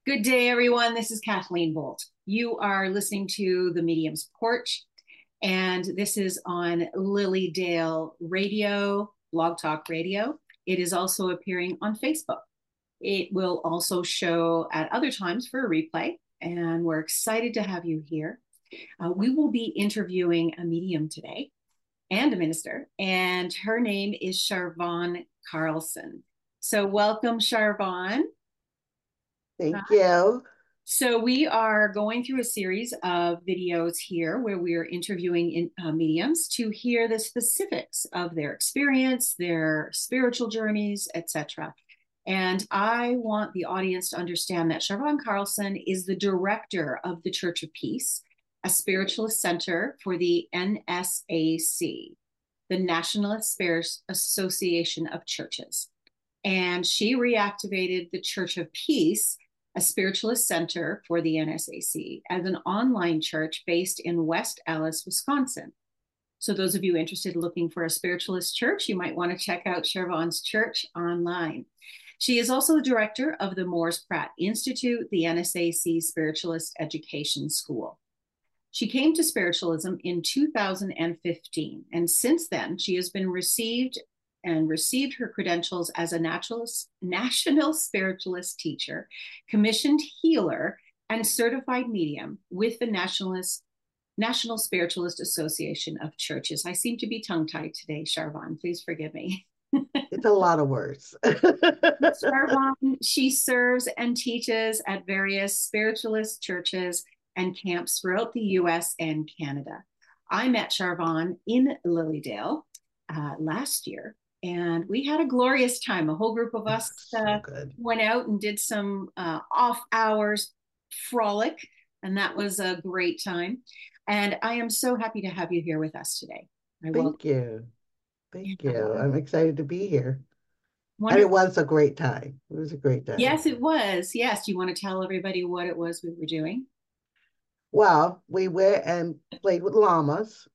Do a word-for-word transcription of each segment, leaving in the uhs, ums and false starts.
Good day, everyone. This is Kathleen Bolt. You are listening to the Medium's Porch, and this is on Lily Dale Radio, Blog Talk Radio. It is also appearing on Facebook. It will also show at other times for a replay, and we're excited to have you here. Uh, we will be interviewing a medium today and a minister, and her name is Charvon Carlson. So welcome, Charvon. Thank you. So we are going through a series of videos here where we are interviewing in, uh, mediums to hear the specifics of their experience, their spiritual journeys, et cetera. And I want the audience to understand that Charvon Carlson is the director of the Church of Peace, a spiritualist center for the N S A C, the National Association of Churches. And she reactivated the Church of Peace, a spiritualist center for the N S A C, as an online church based in West Allis, Wisconsin. So those of you interested in looking for a spiritualist church, you might want to check out Charvon's church online. She is also the director of the Morris Pratt Institute, the N S A C Spiritualist Education School. She came to spiritualism in two thousand fifteen, and since then she has been received and received her credentials as a naturalist, national spiritualist teacher, commissioned healer, and certified medium with the Nationalist, National Spiritualist Association of Churches. I seem to be tongue-tied today, Charvon. Please forgive me. It's a lot of words. Charvon, she serves and teaches at various spiritualist churches and camps throughout the U S and Canada. I met Charvon in Lilydale uh, last year, and we had a glorious time. A whole group of us uh, So went out and did some uh, off hours frolic, and that was a great time. And I am so happy to have you here with us today. I Thank you. Thank yeah. you. I'm excited to be here. Wonderful. And it was a great time. It was a great time. Yes, it was. Yes. Do you want to tell everybody what it was we were doing? Well, we went and played with llamas.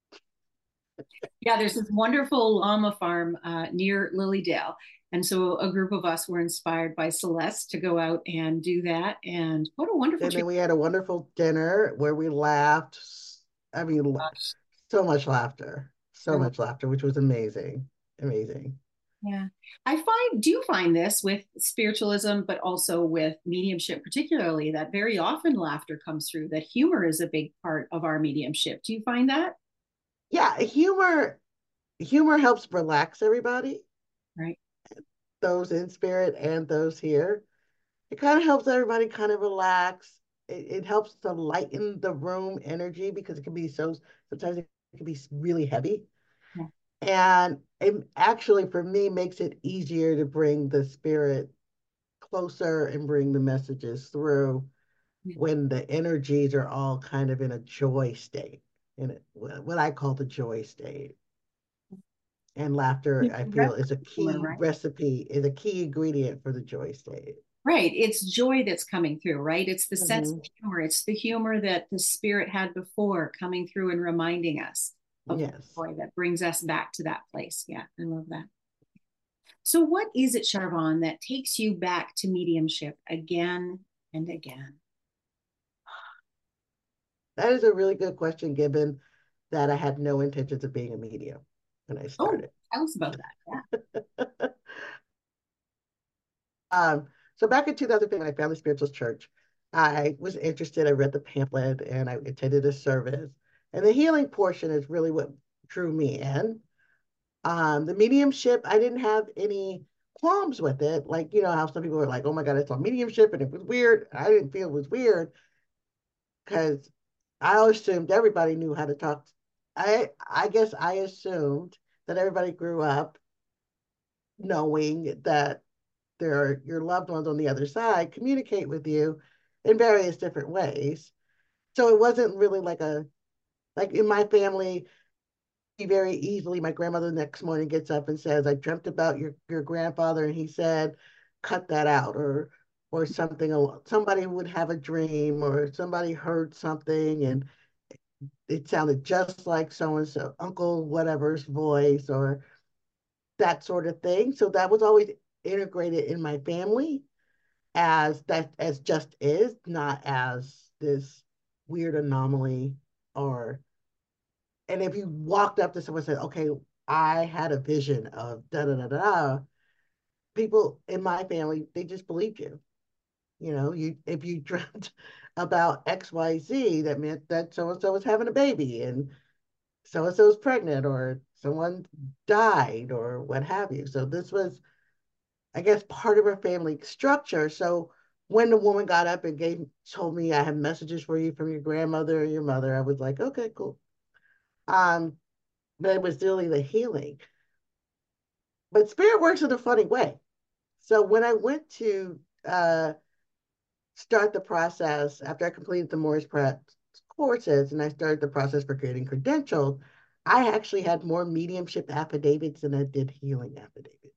Yeah, there's this wonderful llama farm uh, near Lilydale. And so a group of us were inspired by Celeste to go out and do that. And what a wonderful And trip. then we had a wonderful dinner where we laughed. I mean, Gosh. so much laughter, so Oh, much laughter, which was amazing. Amazing. yeah. I find, do you find this with spiritualism, but also with mediumship, particularly that very often laughter comes through, that humor is a big part of our mediumship. Do you find that? Yeah, humor, humor helps relax everybody, Right. those in spirit and those here. It kind of helps everybody kind of relax. It, it helps to lighten the room energy because it can be so, sometimes it can be really heavy. Yeah. And it actually, for me, makes it easier to bring the spirit closer and bring the messages through Yeah. when the energies are all kind of in a joy state, in it, what I call the joy state. And laughter, I feel, is a Humor, key right? recipe, is a key ingredient for the joy state. Right. It's joy that's coming through, right? It's the sense of Mm-hmm. humor. It's the humor that the spirit had before coming through and reminding us of the Yes. joy that brings us back to that place. Yeah, I love that. So, what is it, Charvon, that takes you back to mediumship again and again? That is a really good question, given that I had no intentions of being a medium when I Oh, started. tell us about that. Yeah. Um, so back in two thousand fifteen, when I found the Spiritualist Church, I was interested. I read the pamphlet and I attended a service. And the healing portion is really what drew me in. Um, the mediumship, I didn't have any qualms with it. Like, you know, how some people were like, oh my God, I saw mediumship and it was weird. I didn't feel it was weird because I assumed everybody knew how to talk. I I guess I assumed that everybody grew up knowing that there are your loved ones on the other side communicate with you in various different ways. So it wasn't really like a like in my family, very easily my grandmother the next morning gets up and says, I dreamt about your your grandfather and he said, cut that out, or or something. Somebody would have a dream or somebody heard something and it sounded just like so and so, uncle whatever's voice or that sort of thing. So that was always integrated in my family. as that as just is, not as this weird anomaly. Or and if you walked up to someone and said, okay, I had a vision of da da da da, people in my family, they just believed you. You know, you if you dreamt about X Y Z, that meant that so and so was having a baby and so and so was pregnant or someone died or what have you. So this was, I guess, part of our family structure. So when the woman got up and gave told me I have messages for you from your grandmother or your mother, I was like, okay, cool. Um, but it was really the healing. But spirit works in a funny way. So when I went to uh, start the process after I completed the Morris Pratt courses and I started the process for creating credentials, I actually had more mediumship affidavits than I did healing affidavits.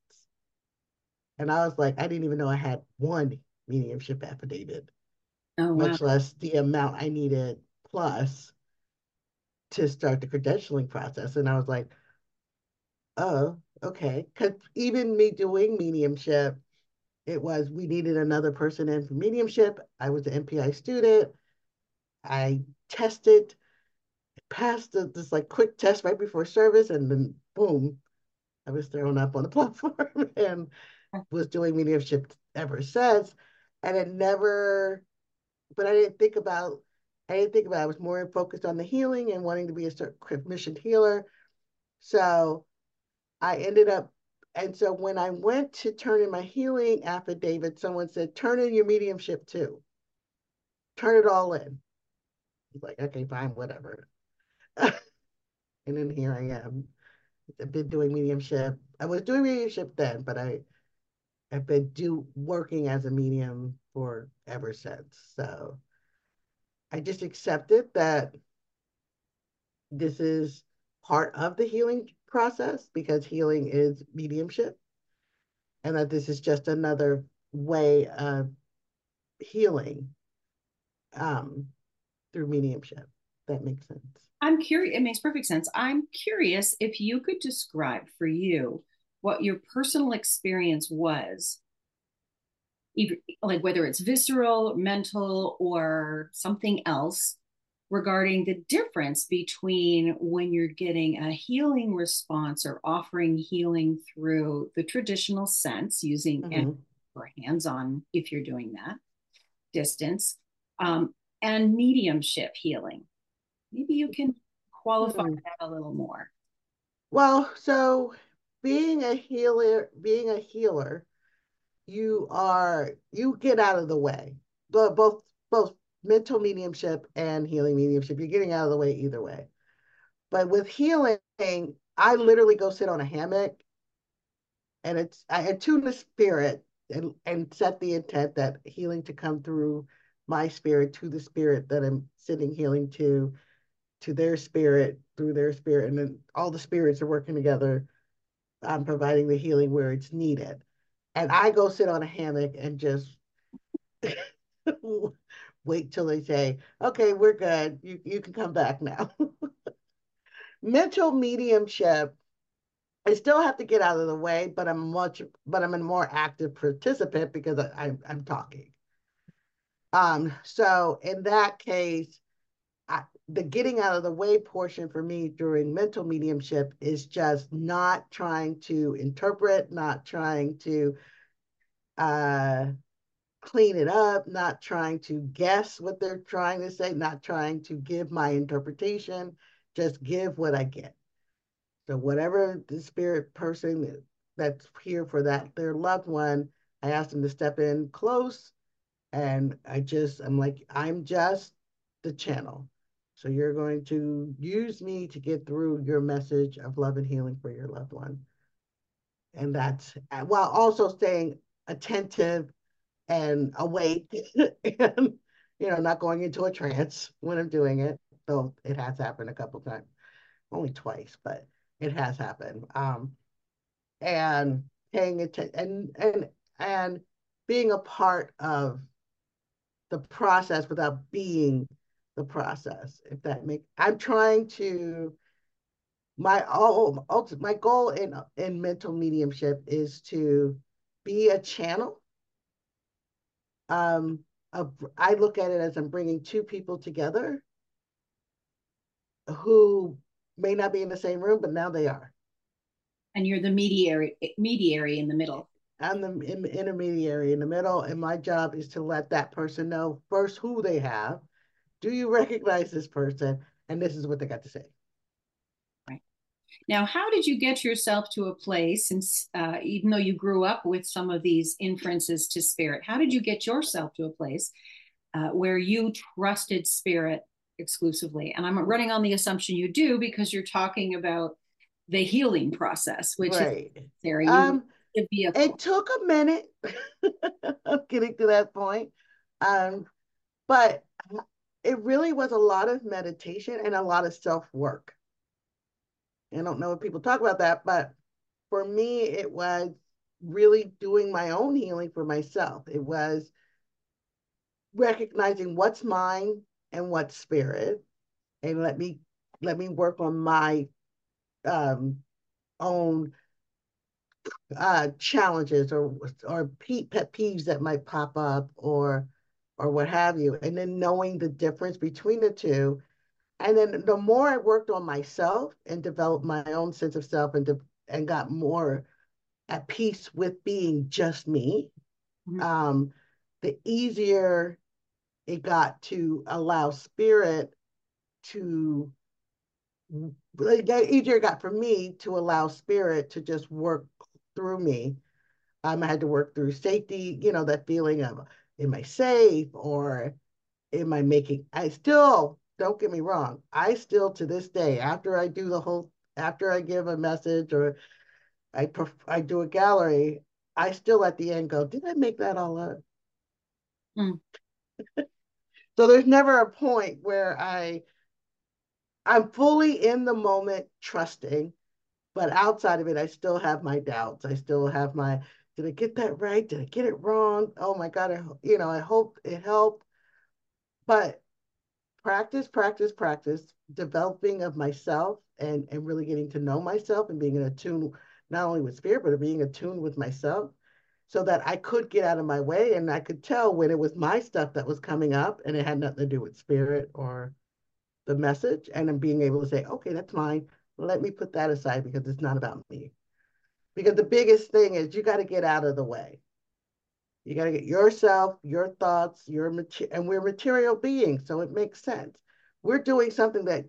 And I was like, I didn't even know I had one mediumship affidavit, Oh, wow. much less the amount I needed plus to start the credentialing process. And I was like, oh, okay. Because even me doing mediumship, it was we needed another person in for mediumship. I was an M P I student. I tested, passed the, this like quick test right before service, and then boom, I was thrown up on the platform and was doing mediumship ever since. And it never, but I didn't think about, I didn't think about it. I was more focused on the healing and wanting to be a commissioned healer. So I ended up, and so when I went to turn in my healing affidavit, someone said, turn in your mediumship too. Turn it all in. I was like, okay, fine, whatever. And then here I am. I've been doing mediumship. I was doing mediumship then, but I I've been do working as a medium for ever since. So I just accepted that this is part of the healing process because healing is mediumship, and that this is just another way of healing um, through mediumship. That makes sense. I'm curious, it makes perfect sense. I'm curious if you could describe for you what your personal experience was, either, like whether it's visceral, mental, or something else, regarding the difference between when you're getting a healing response or offering healing through the traditional sense, using and Mm-hmm. or hands-on if you're doing that distance, um, and mediumship healing. Maybe you can qualify Hmm. that a little more. Well, so being a healer, being a healer, you are you get out of the way. But both both mental mediumship and healing mediumship, you're getting out of the way either way. But with healing, I literally go sit on a hammock and it's I attune the spirit and and set the intent that healing to come through my spirit to the spirit that I'm sitting healing to, to their spirit through their spirit, and then all the spirits are working together, um, providing the healing where it's needed. And I go sit on a hammock and just wait till they say, okay, we're good. You, you can come back now. Mental mediumship, I still have to get out of the way, but I'm much, but I'm a more active participant because I, I, I'm talking. Um, so in that case, I, the getting out of the way portion for me during mental mediumship is just not trying to interpret, not trying to uh, clean it up, not trying to guess what they're trying to say, not trying to give my interpretation, just give what I get. So whatever the spirit person that's here for that, their loved one, I ask them to step in close and I just, I'm like, I'm just the channel. So you're going to use me to get through your message of love and healing for your loved one. And that's while also staying attentive and awake and, you know, not going into a trance when I'm doing it, though it has happened a couple times, only twice, but it has happened. Um, and paying attention and, and, and being a part of the process without being the process, if that makes, I'm trying to, my all my goal in in mental mediumship is to be a channel um, a, I look at it as I'm bringing two people together who may not be in the same room, but now they are. And you're the mediary mediary in the middle. I'm the in, intermediary in the middle, and my job is to let that person know first who they have. Do you recognize this person? And this is what they got to say. Right. Now, how did you get yourself to a place, since uh, even though you grew up with some of these inferences to spirit, how did you get yourself to a place uh, where you trusted spirit exclusively? And I'm running on the assumption you do because you're talking about the healing process, which is Right. necessary. You were Um, the vehicle. it took a minute of getting to that point. Um, but it really was a lot of meditation and a lot of self-work. I don't know if people talk about that, but for me, it was really doing my own healing for myself. It was recognizing what's mine and what's spirit, and let me let me work on my um, own uh, challenges or or pet peeves that might pop up or or what have you, and then knowing the difference between the two. And then the more I worked on myself and developed my own sense of self and de- and got more at peace with being just me, Mhm. um, the easier it got to allow spirit to, the easier it got for me to allow spirit to just work through me. Um, I had to work through safety, you know, that feeling of, am I safe or am I making, I still, don't get me wrong, I still to this day, after I do the whole, after I give a message or I, perf- I do a gallery, I still at the end go, did I make that all up? Mm. So there's never a point where I I'm fully in the moment trusting, but outside of it, I still have my doubts. I still have my, did I get that right? Did I get it wrong? Oh my God, I, you know, I hope it helped. But practice, practice, practice, developing of myself and, and really getting to know myself and being in a tune, not only with spirit, but being attuned with myself so that I could get out of my way and I could tell when it was my stuff that was coming up and it had nothing to do with spirit or the message, and then being able to say, okay, that's mine. Let me put that aside because it's not about me. Because the biggest thing is you got to get out of the way. You got to get yourself, your thoughts, your material, and we're material beings, so it makes sense. We're doing something that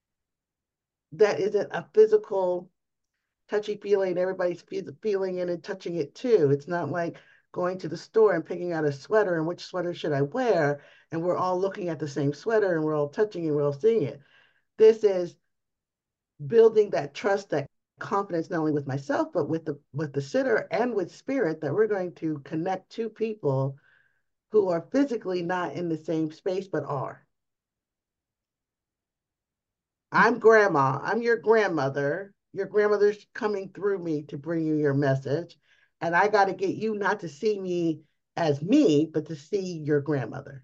that isn't a physical touchy feeling. Everybody's feeling it and touching it too. It's not like going to the store and picking out a sweater and which sweater should I wear, and we're all looking at the same sweater and we're all touching and we're all seeing it. This is building that trust, that confidence, not only with myself, but with the with the sitter and with spirit, that we're going to connect two people who are physically not in the same space, but are. I'm grandma. I'm your grandmother. Your grandmother's coming through me to bring you your message. And I got to get you not to see me as me, but to see your grandmother.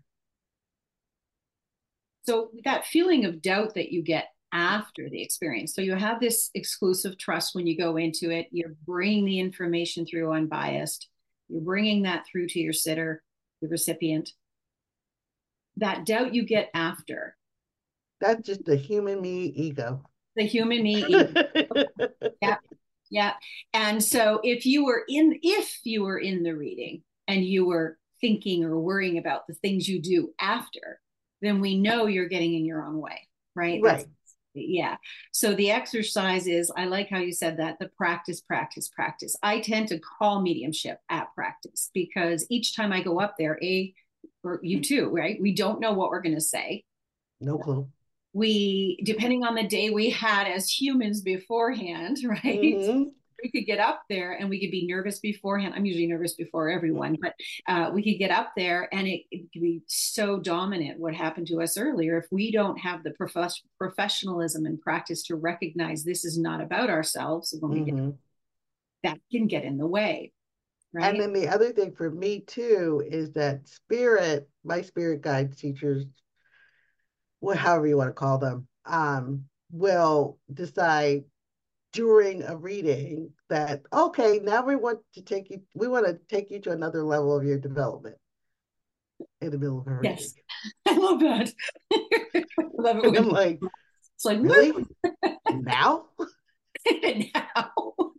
So that feeling of doubt that you get after the experience. So you have this exclusive trust when you go into it. You're bringing the information through unbiased. You're bringing that through to your sitter, the recipient. That doubt you get after, That's just the human me ego. the human me. Yeah, yeah. And so if you were in, if you were in the reading and you were thinking or worrying about the things you do after, then we know you're getting in your own way, right? That's Right. yeah. So the exercise is, I like how you said that, the practice, practice, practice. I tend to call mediumship at practice because each time I go up there, a or you too, right? We don't know what we're going to say. No clue. We, depending on the day we had as humans beforehand, right? Mm-hmm. We could get up there and we could be nervous beforehand. I'm usually nervous before everyone, but uh, we could get up there and it, it could be so dominant what happened to us earlier. If we don't have the prof- professionalism and practice to recognize this is not about ourselves, when we get, Mm-hmm. that can get in the way, And right? then the other thing for me too is that spirit, my spirit guide teachers, well, however you want to call them, um, will decide during a reading that, okay, now we want to take you, we want to take you to another level of your development. in the middle of a reading. Yes, I love that. I love it And when I'm like, it's like, really? Now? now.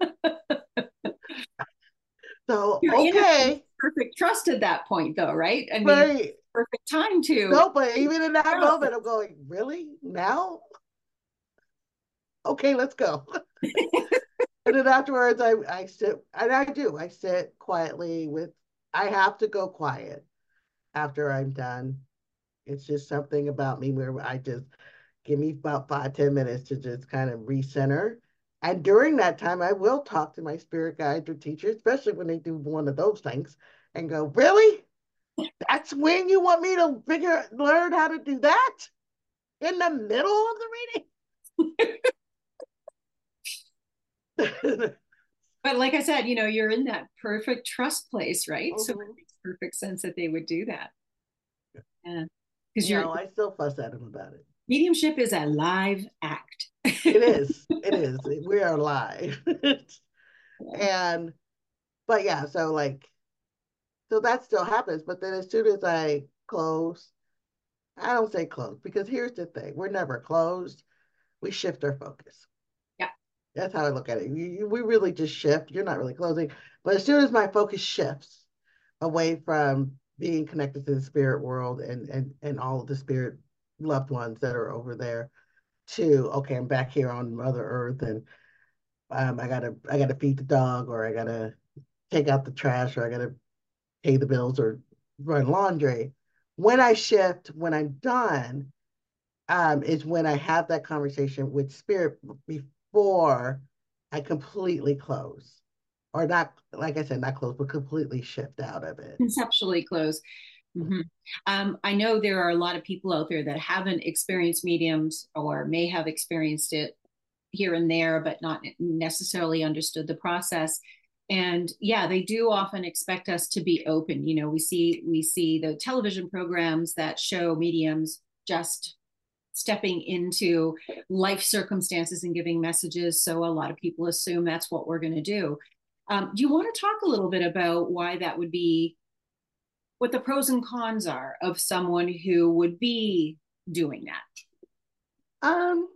So, You're in a okay, perfect trust at that point, though, right? I mean, right. perfect time to. No, but even in that Oh. moment, I'm going, really? Now? Okay, let's go. And then afterwards, I, I sit, and I do, I sit quietly with, I have to go quiet after I'm done. It's just something about me where I just give me about five, ten minutes to just kind of recenter. And during that time, I will talk to my spirit guides or teachers, especially when they do one of those things, and go, really? That's when you want me to figure, learn how to do that? In the middle of the reading? But like I said, you know, you're in that perfect trust place, right? So it Mhm. makes perfect sense that they would do that. Yeah. Because your No, I still fuss at him about it. mediumship is a live act. It is. It is. We are live. Yeah. And, but yeah, so like, so that still happens. But then as soon as I close, I don't say close because here's the thing, we're never closed. We shift our focus. Yeah. That's how I look at it. We, we really just shift. You're not really closing. But as soon as my focus shifts away from being connected to the spirit world and and and all of the spirit loved ones that are over there to, okay, I'm back here on Mother Earth, and um, I gotta I gotta feed the dog, or I gotta take out the trash, or I gotta pay the bills or run laundry. When I shift, when I'm done, um, is when I have that conversation with spirit before I completely close. Or not, like I said, not close, but completely shift out of it. Conceptually close. Mhm. Um, I know there are a lot of people out there that haven't experienced mediums or may have experienced it here and there, but not necessarily understood the process. And yeah, they do often expect us to be open. You know, we see we see the television programs that show mediums just stepping into life circumstances and giving messages. So a lot of people assume that's what we're going to do. Um, do you want to talk a little bit about why that would be, what the pros and cons are of someone who would be doing that? Um,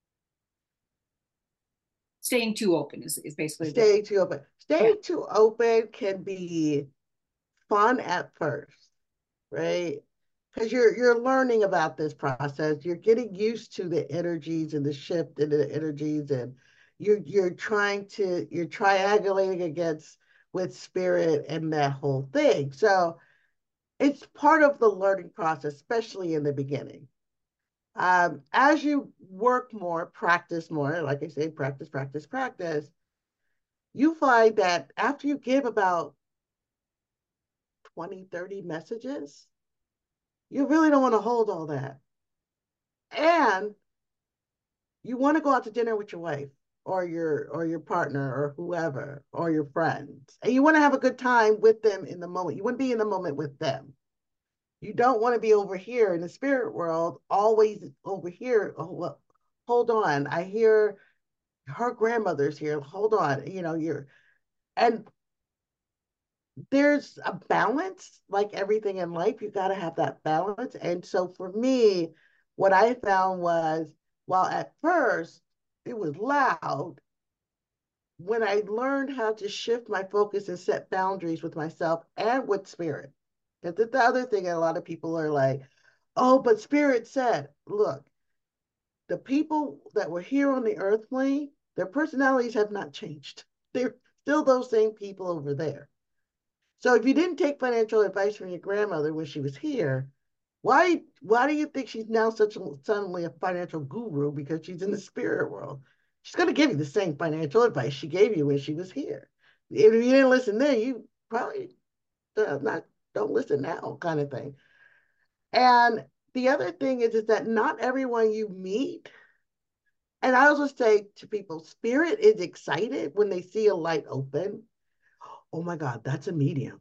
Staying too open is, is basically the, Staying too open. yeah. Staying too open can be fun at first, right? Because you're you're learning about this process. You're getting used to the energies and the shift in the energies, and you're you're trying to you're triangulating against with spirit and that whole thing. So it's part of the learning process, especially in the beginning. Um, as you work more, practice more, like I say, practice, practice, practice, you find that after you give about twenty, thirty messages, you really don't want to hold all that. And you want to go out to dinner with your wife or your or your partner or whoever or your friends. And you want to have a good time with them in the moment. You want to be in the moment with them. You don't want to be over here in the spirit world, always over here. Oh, well, hold on. I hear her grandmother's here. Hold on. You know, you're and there's a balance, like everything in life. You got to have that balance. And so for me, what I found was, while at first it was loud, when I learned how to shift my focus and set boundaries with myself and with spirit. Because the other thing, a lot of people are like, oh, but spirit said, look, the people that were here on the earth plane, their personalities have not changed. They're still those same people over there. So if you didn't take financial advice from your grandmother when she was here, why why do you think she's now such a, suddenly a financial guru because she's in the spirit world? She's going to give you the same financial advice she gave you when she was here. If you didn't listen then, you probably uh, not don't listen now, kind of thing. And the other thing is, is that not everyone you meet, and I also say to people, spirit is excited when they see a light open. Oh my God, that's a medium.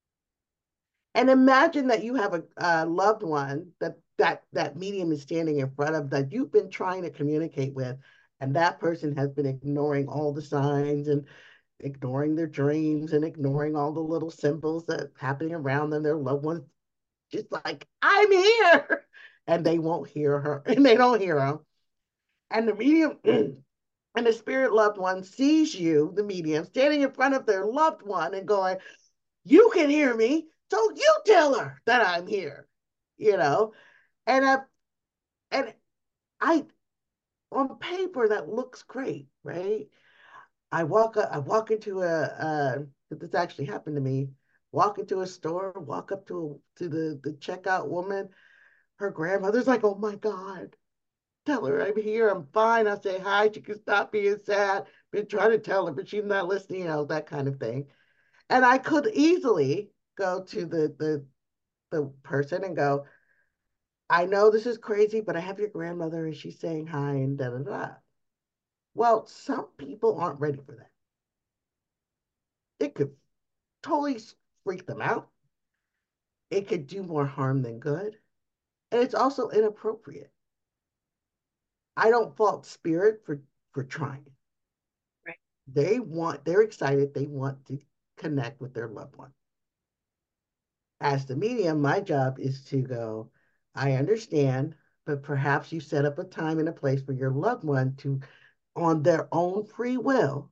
And imagine that you have a, a loved one that that that medium is standing in front of that you've been trying to communicate with, and that person has been ignoring all the signs and ignoring their dreams and ignoring all the little symbols that happening around them, their loved ones just like, I'm here. And they won't hear her, and they don't hear him. And the medium and the spirit loved one sees you, the medium, standing in front of their loved one and going, you can hear me, so you tell her that I'm here, you know? And I, and I, on paper, that looks great, right? I walk up, I walk into a, uh, this actually happened to me, walk into a store, walk up to, to the, the checkout woman, her grandmother's like, oh my God, tell her I'm here, I'm fine. I say hi, she can stop being sad. Been trying to tell her, but she's not listening, you know, that kind of thing. And I could easily go to the the the person and go, I know this is crazy, but I have your grandmother and she's saying hi and da da da. Well, some people aren't ready for that. It could totally freak them out. It could do more harm than good. And it's also inappropriate. I don't fault spirit for for trying. Right. They want, they're excited, they want to connect with their loved one. As the medium, my job is to go, I understand, but perhaps you set up a time and a place for your loved one to, on their own free will,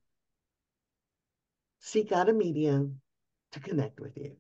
seek out a medium to connect with you.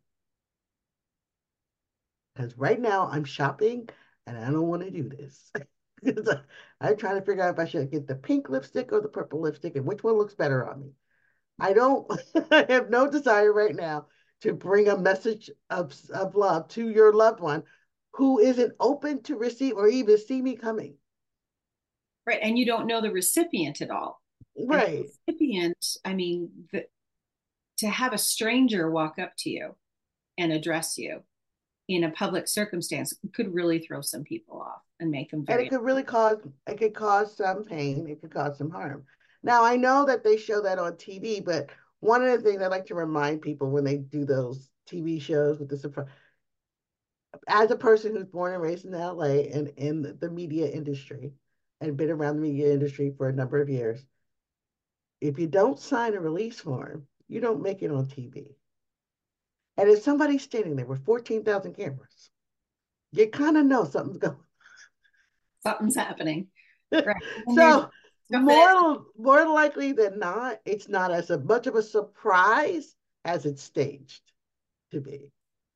Because right now I'm shopping and I don't want to do this. I'm trying to figure out if I should get the pink lipstick or the purple lipstick and which one looks better on me. I don't, I have no desire right now to bring a message of, of love to your loved one who isn't open to receive or even see me coming. Right. And you don't know the recipient at all. And the Right. recipient, I mean, the, to have a stranger walk up to you and address you in a public circumstance could really throw some people off and make them And it very. could really cause, it could cause some pain. It could cause some harm. Now, I know that they show that on T V, but one of the things I like to remind people when they do those T V shows with the surprise, as a person who's born and raised in L A and in the media industry and been around the media industry for a number of years, if you don't sign a release form, you don't make it on T V. And if somebody's standing there with fourteen thousand cameras, you kind of know something's going. Something's happening. Right. And there's So stuff that is. more more likely than not, it's not as a, much of a surprise as it's staged to be.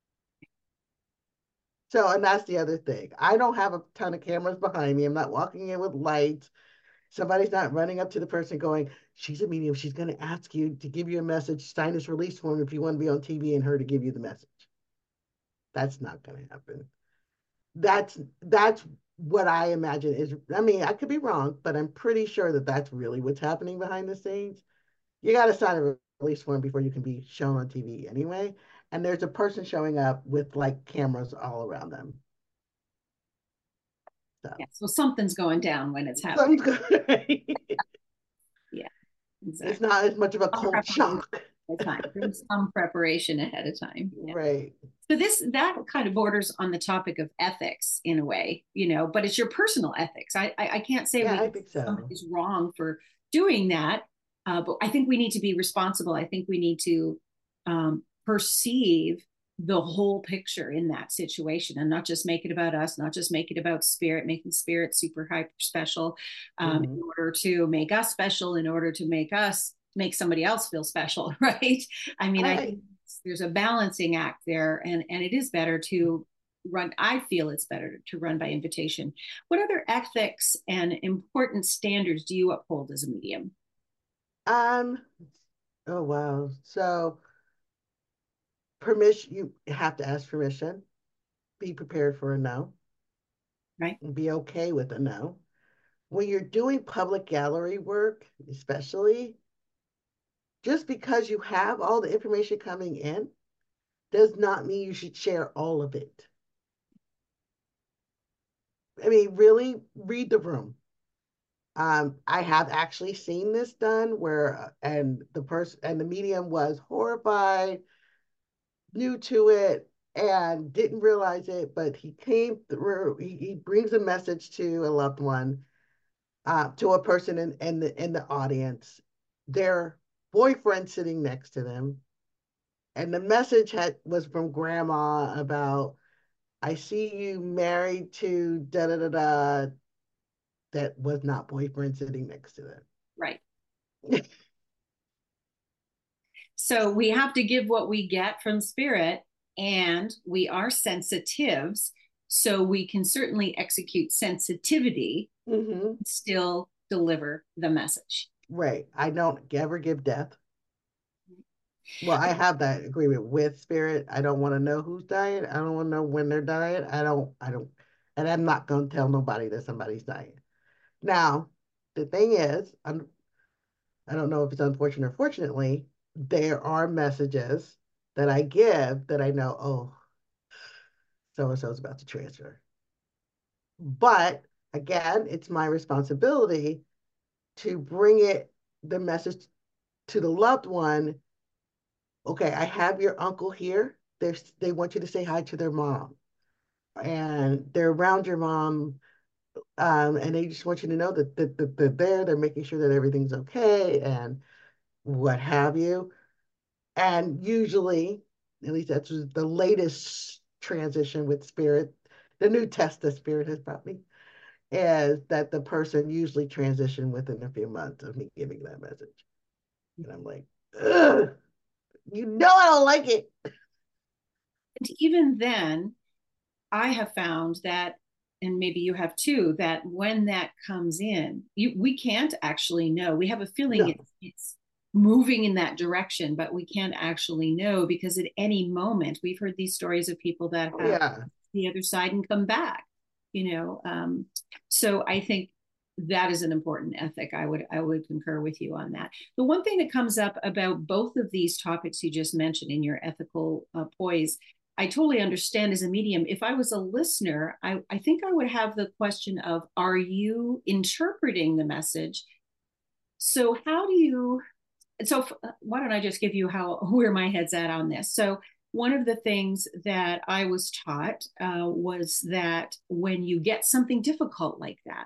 So, and that's the other thing. I don't have a ton of cameras behind me. I'm not walking in with lights. Somebody's not running up to the person going, she's a medium. She's going to ask you to give you a message, sign this release form if you want to be on T V and her to give you the message. That's not going to happen. That's that's what I imagine is, I mean, I could be wrong, but I'm pretty sure that that's really what's happening behind the scenes. You got to sign a release form before you can be shown on T V anyway. And there's a person showing up with like cameras all around them. So Yeah, so something's going down when it's happening. something's good. Yeah, It's exactly. not as much of a Some cold preparation shock. ahead of time. There's some preparation ahead of time. Yeah. Right. So this that kind of borders on the topic of ethics in a way, you know, but it's your personal ethics. I I, I can't say Yeah, we I think so. somebody's wrong for doing that, uh, but I think we need to be responsible. I think we need to um, perceive the whole picture in that situation and not just make it about us, not just make it about spirit, making spirit super hyper special um, Mm-hmm. in order to make us special, in order to make us make somebody else feel special, right? I mean, All I right. think there's a balancing act there, and and it is better to run. I feel it's better to run by invitation. What other ethics and important standards do you uphold as a medium? Um, oh wow. So permission, you have to ask permission. Be prepared for a no. Right. Be okay with a no. When you're doing public gallery work, especially, just because you have all the information coming in does not mean you should share all of it. I mean, really read the room. Um, I have actually seen this done where, uh, and the person and the medium was horrified, new to it, and didn't realize it, but he came through, he, he brings a message to a loved one, uh, to a person in, in the in the audience, their boyfriend sitting next to them. And the message had was from grandma about I see you married to da da da da that was not boyfriend sitting next to them. Right. So we have to give what we get from spirit, and we are sensitives. So we can certainly execute sensitivity, Mm-hmm. still deliver the message. Right. I don't ever give death. Well, I have that agreement with spirit. I don't want to know who's dying. I don't want to know when they're dying. I don't, I don't, and I'm not going to tell nobody that somebody's dying. Now, the thing is, I'm, I don't know if it's unfortunate or fortunately, there are messages that I give that I know, oh, so and so is about to transfer. But again, it's my responsibility to bring it, the message to the loved one. Okay, I have your uncle here. They're, they want you to say hi to their mom. And they're around your mom. Um, and they just want you to know that, that, that they're there. They're making sure that everything's okay and what have you. And usually, at least that's the latest transition with spirit, the new test that spirit has brought me, is that the person usually transitioned within a few months of me giving that message. And I'm like, ugh, you know I don't like it. And even then, I have found that, and maybe you have too, that when that comes in, you, we can't actually know. We have a feeling No. it's, it's moving in that direction, but we can't actually know because at any moment, we've heard these stories of people that Oh, have yeah. the other side and come back, you know. Um, so I think that is an important ethic. I would I would concur with you on that. The one thing that comes up about both of these topics you just mentioned in your ethical uh, poise, I totally understand as a medium. If I was a listener, I, I think I would have the question of, are you interpreting the message? So how do you, so why don't I just give you how, where my head's at on this? So one of the things that I was taught uh, was that when you get something difficult like that,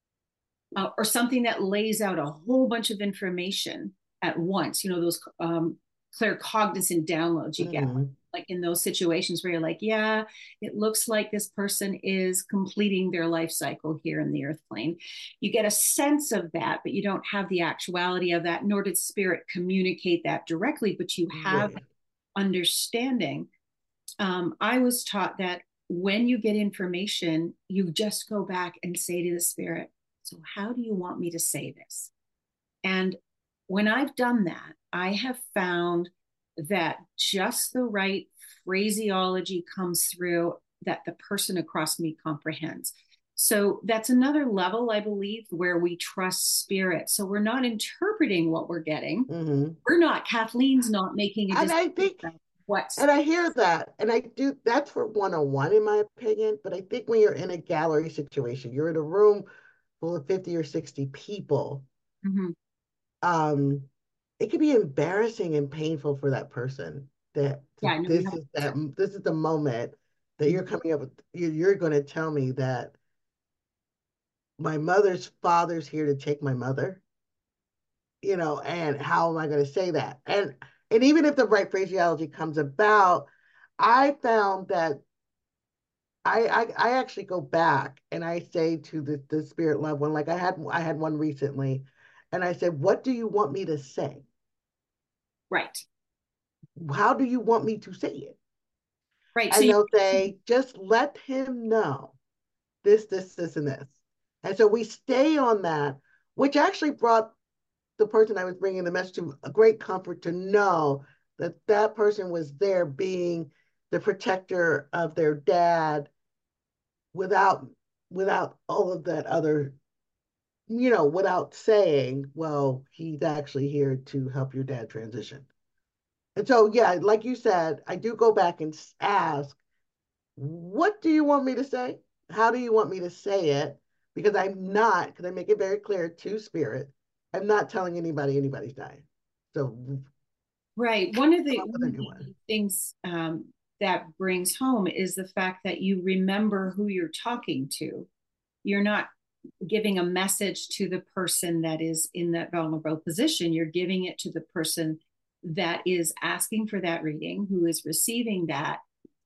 uh, or something that lays out a whole bunch of information at once, you know, those um, claircognizant downloads you get, Mm-hmm. like in those situations where you're like, yeah, it looks like this person is completing their life cycle here in the earth plane. You get a sense of that, but you don't have the actuality of that, nor did spirit communicate that directly, but you have Yeah. understanding. um, I was taught that when you get information, you just go back and say to the spirit, so how do you want me to say this? And when I've done that, I have found that just the right phraseology comes through that the person across me comprehends. So that's another level, I believe, where we trust spirit. So we're not interpreting what we're getting. Mm-hmm. We're not, Kathleen's not making a And decision I think, about what's and I hear that, and I do, that's for one-on-one in my opinion, but I think when you're in a gallery situation, you're in a room full of fifty or sixty people, mm-hmm. um, it can be embarrassing and painful for that person that Yeah, no, you this have is that this is the moment that you're coming up with, you're going to tell me that my mother's father's here to take my mother, you know, and how am I going to say that? And and even if the right phraseology comes about, I found that I, I I actually go back and I say to the, the spirit loved one, like I had I had one recently, and I said, what do you want me to say? right, How do you want me to say it? right. So And you, they'll say, just let him know this, this, this, and this. And so we stay on that, which actually brought the person I was bringing the message to a great comfort to know that that person was there being the protector of their dad without without all of that other, you know, without saying, well, he's actually here to help your dad transition. And so, yeah, like you said, I do go back and ask, what do you want me to say? How do you want me to say it? Because I'm not, because I make it very clear to spirit, I'm not telling anybody anybody's dying. So right. One of come the up with one a of new one. the things um, that brings home is the fact that you remember who you're talking to. You're not giving a message to the person that is in that vulnerable position. You're giving it to the person that is asking for that reading, who is receiving that.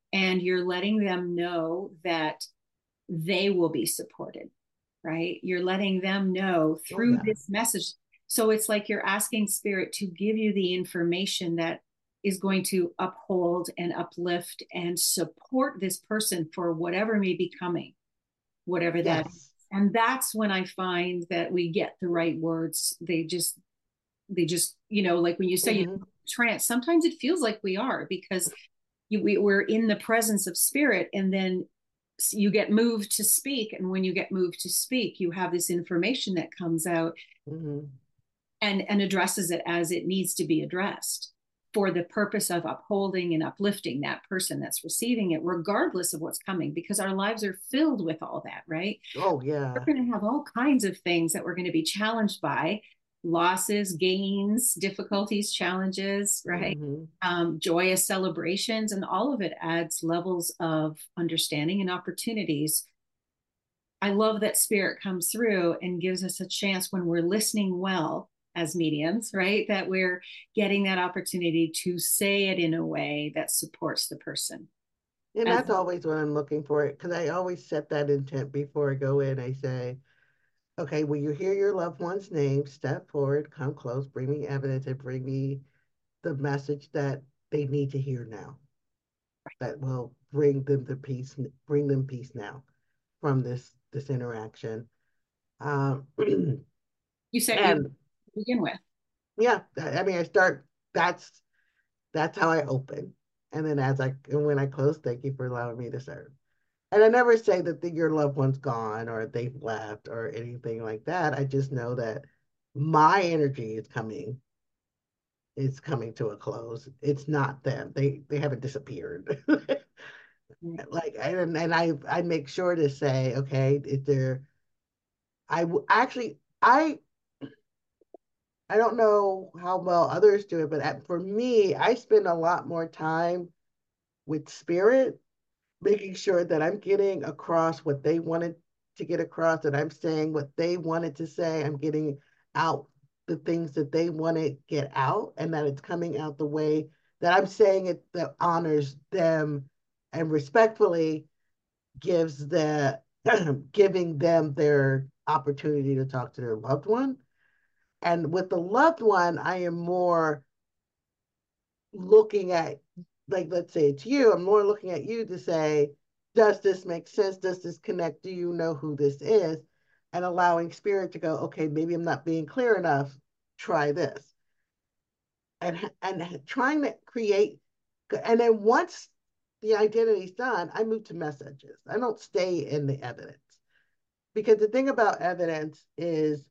and you're letting them know that they will be supported, right? You're letting them know Oh through yeah. this message. So it's like you're asking spirit to give you the information that is going to uphold and uplift and support this person for whatever may be coming, whatever that is. Yes. And that's when I find that we get the right words. They just, they just, you know, like when you say you Mm-hmm. trance, sometimes it feels like we are because you, we, we're in the presence of spirit, and then you get moved to speak. And when you get moved to speak, you have this information that comes out Mm-hmm. and, and addresses it as it needs to be addressed for the purpose of upholding and uplifting that person that's receiving it, regardless of what's coming, because our lives are filled with all that, right? Oh We're yeah. going to have all kinds of things that we're going to be challenged by: losses, gains, difficulties, challenges, right? Mm-hmm. Um, joyous celebrations, and all of it adds levels of understanding and opportunities. I love that spirit comes through and gives us a chance when we're listening well as mediums, right? That we're getting that opportunity to say it in a way that supports the person. And As that's always what I'm looking for, because I always set that intent before I go in. I say, okay, when you hear your loved one's name, step forward, come close, bring me evidence, and bring me the message that they need to hear now. That will bring them the peace, bring them peace now from this this interaction. Um, you set you and begin with. yeah, I mean, I start. That's that's how I open, and then as I and when I close, thank you for allowing me to serve. And I never say that the, your loved one's gone or they've left or anything like that. I just know that my energy is coming is coming to a close. It's not them. They they haven't disappeared. Like and and I I make sure to say, okay, if they're I w- actually I I don't know how well others do it, but at, for me, I spend a lot more time with spirit, making sure that I'm getting across what they wanted to get across, that I'm saying what they wanted to say, I'm getting out the things that they want to get out, and that it's coming out the way that I'm saying it that honors them and respectfully gives the giving them their opportunity to talk to their loved one. And with the loved one, I am more looking at, like, let's say it's you, I'm more looking at you to say, does this make sense? Does this connect? Do you know who this is? And allowing spirit to go, okay, maybe I'm not being clear enough. Try this. And and trying to create, and then once the identity is done, I move to messages. I don't stay in the evidence. Because the thing about evidence is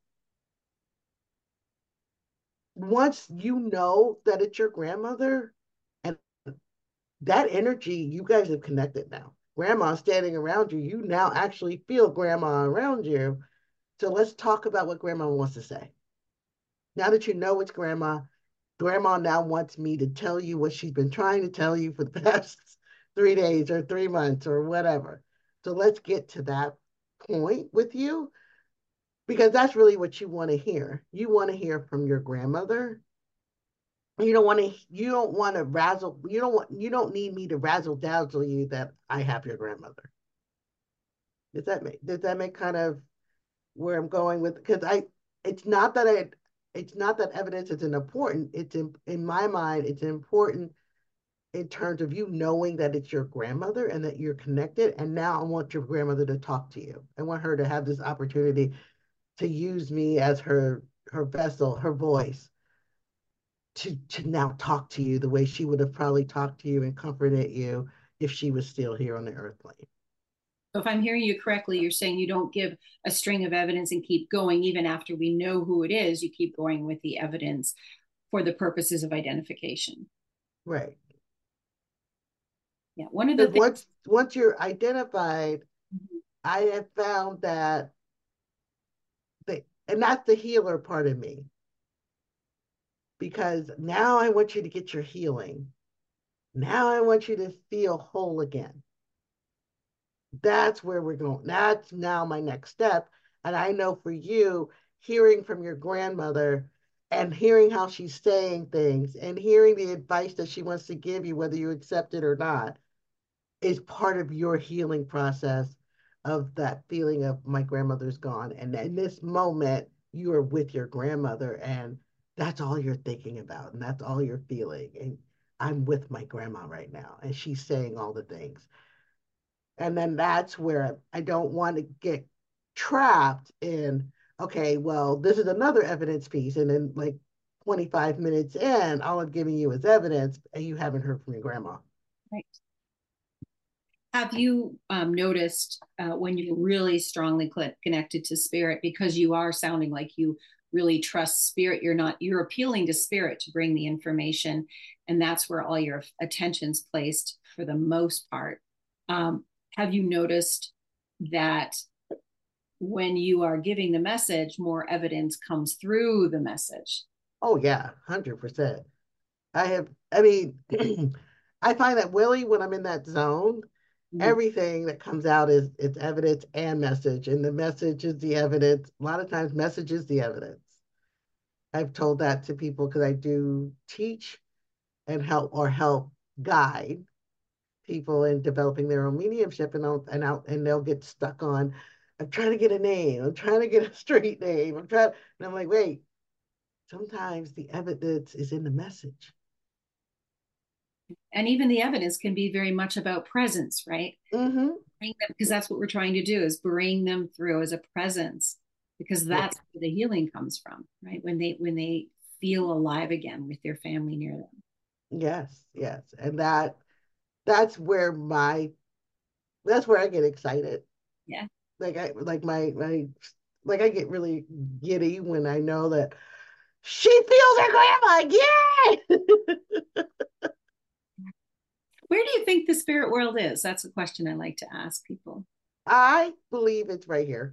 once you know that it's your grandmother, and that energy, you guys have connected now. Grandma standing around you, you now actually feel grandma around you. So let's talk about what grandma wants to say. Now that you know it's grandma, grandma now wants me to tell you what she's been trying to tell you for the past three days or three months or whatever. So let's get to that point with you because that's really what you want to hear. You want to hear from your grandmother. You don't want to you don't want to razzle you don't want you don't need me to razzle dazzle you that I have your grandmother. Does that make does that make kind of where I'm going with, because I it's not that I it's not that evidence isn't important. It's in, in my mind, it's important in terms of you knowing that it's your grandmother and that you're connected. And now I want your grandmother to talk to you. I want her to have this opportunity to use me as her her vessel, her voice, to to now talk to you the way she would have probably talked to you and comforted you if she was still here on the earth plane. So if I'm hearing you correctly, you're saying you don't give a string of evidence and keep going even after we know who it is. You keep going with the evidence for the purposes of identification. Right. Yeah. One of the Because things. once once you're identified, I have found that the and that's the healer part of me. Because now I want you to get your healing. Now I want you to feel whole again. That's where we're going. That's now my next step. And I know for you, hearing from your grandmother and hearing how she's saying things and hearing the advice that she wants to give you, whether you accept it or not, is part of your healing process of that feeling of my grandmother's gone. And in this moment, you are with your grandmother, and that's all you're thinking about, and that's all you're feeling. And I'm with my grandma right now, and she's saying all the things. And then that's where I don't want to get trapped in, okay, well, this is another evidence piece. And then, like twenty-five minutes in, all I'm giving you is evidence, and you haven't heard from your grandma. Right. Have you um, noticed uh, when you're really strongly cl- connected to spirit, because you are sounding like you really trust spirit, you're not, you're appealing to spirit to bring the information, and that's where all your attention's placed for the most part. Um, have you noticed that when you are giving the message, more evidence comes through the message? Oh, yeah, one hundred percent. I have, I mean, I find that Willie, when I'm in that zone, Mhm. everything that comes out is it's evidence and message. And the message is the evidence. A lot of times, message is the evidence. I've told that to people because I do teach and help or help guide people in developing their own mediumship, and I'll, and out and they'll get stuck on, I'm trying to get a name, I'm trying to get a street name, I'm trying, and I'm like, wait, sometimes the evidence is in the message. And even the evidence can be very much about presence, right? Mm-hmm. Bring them, because that's what we're trying to do, is bring them through as a presence, because Yeah. that's where the healing comes from, right? When they when they feel alive again with their family near them. Yes, yes. And that that's where my that's where I get excited. Yeah. Like I like my my like I get really giddy when I know that she feels her grandma. Yay! Where do you think the spirit world is? That's a question I like to ask people. I believe it's right here.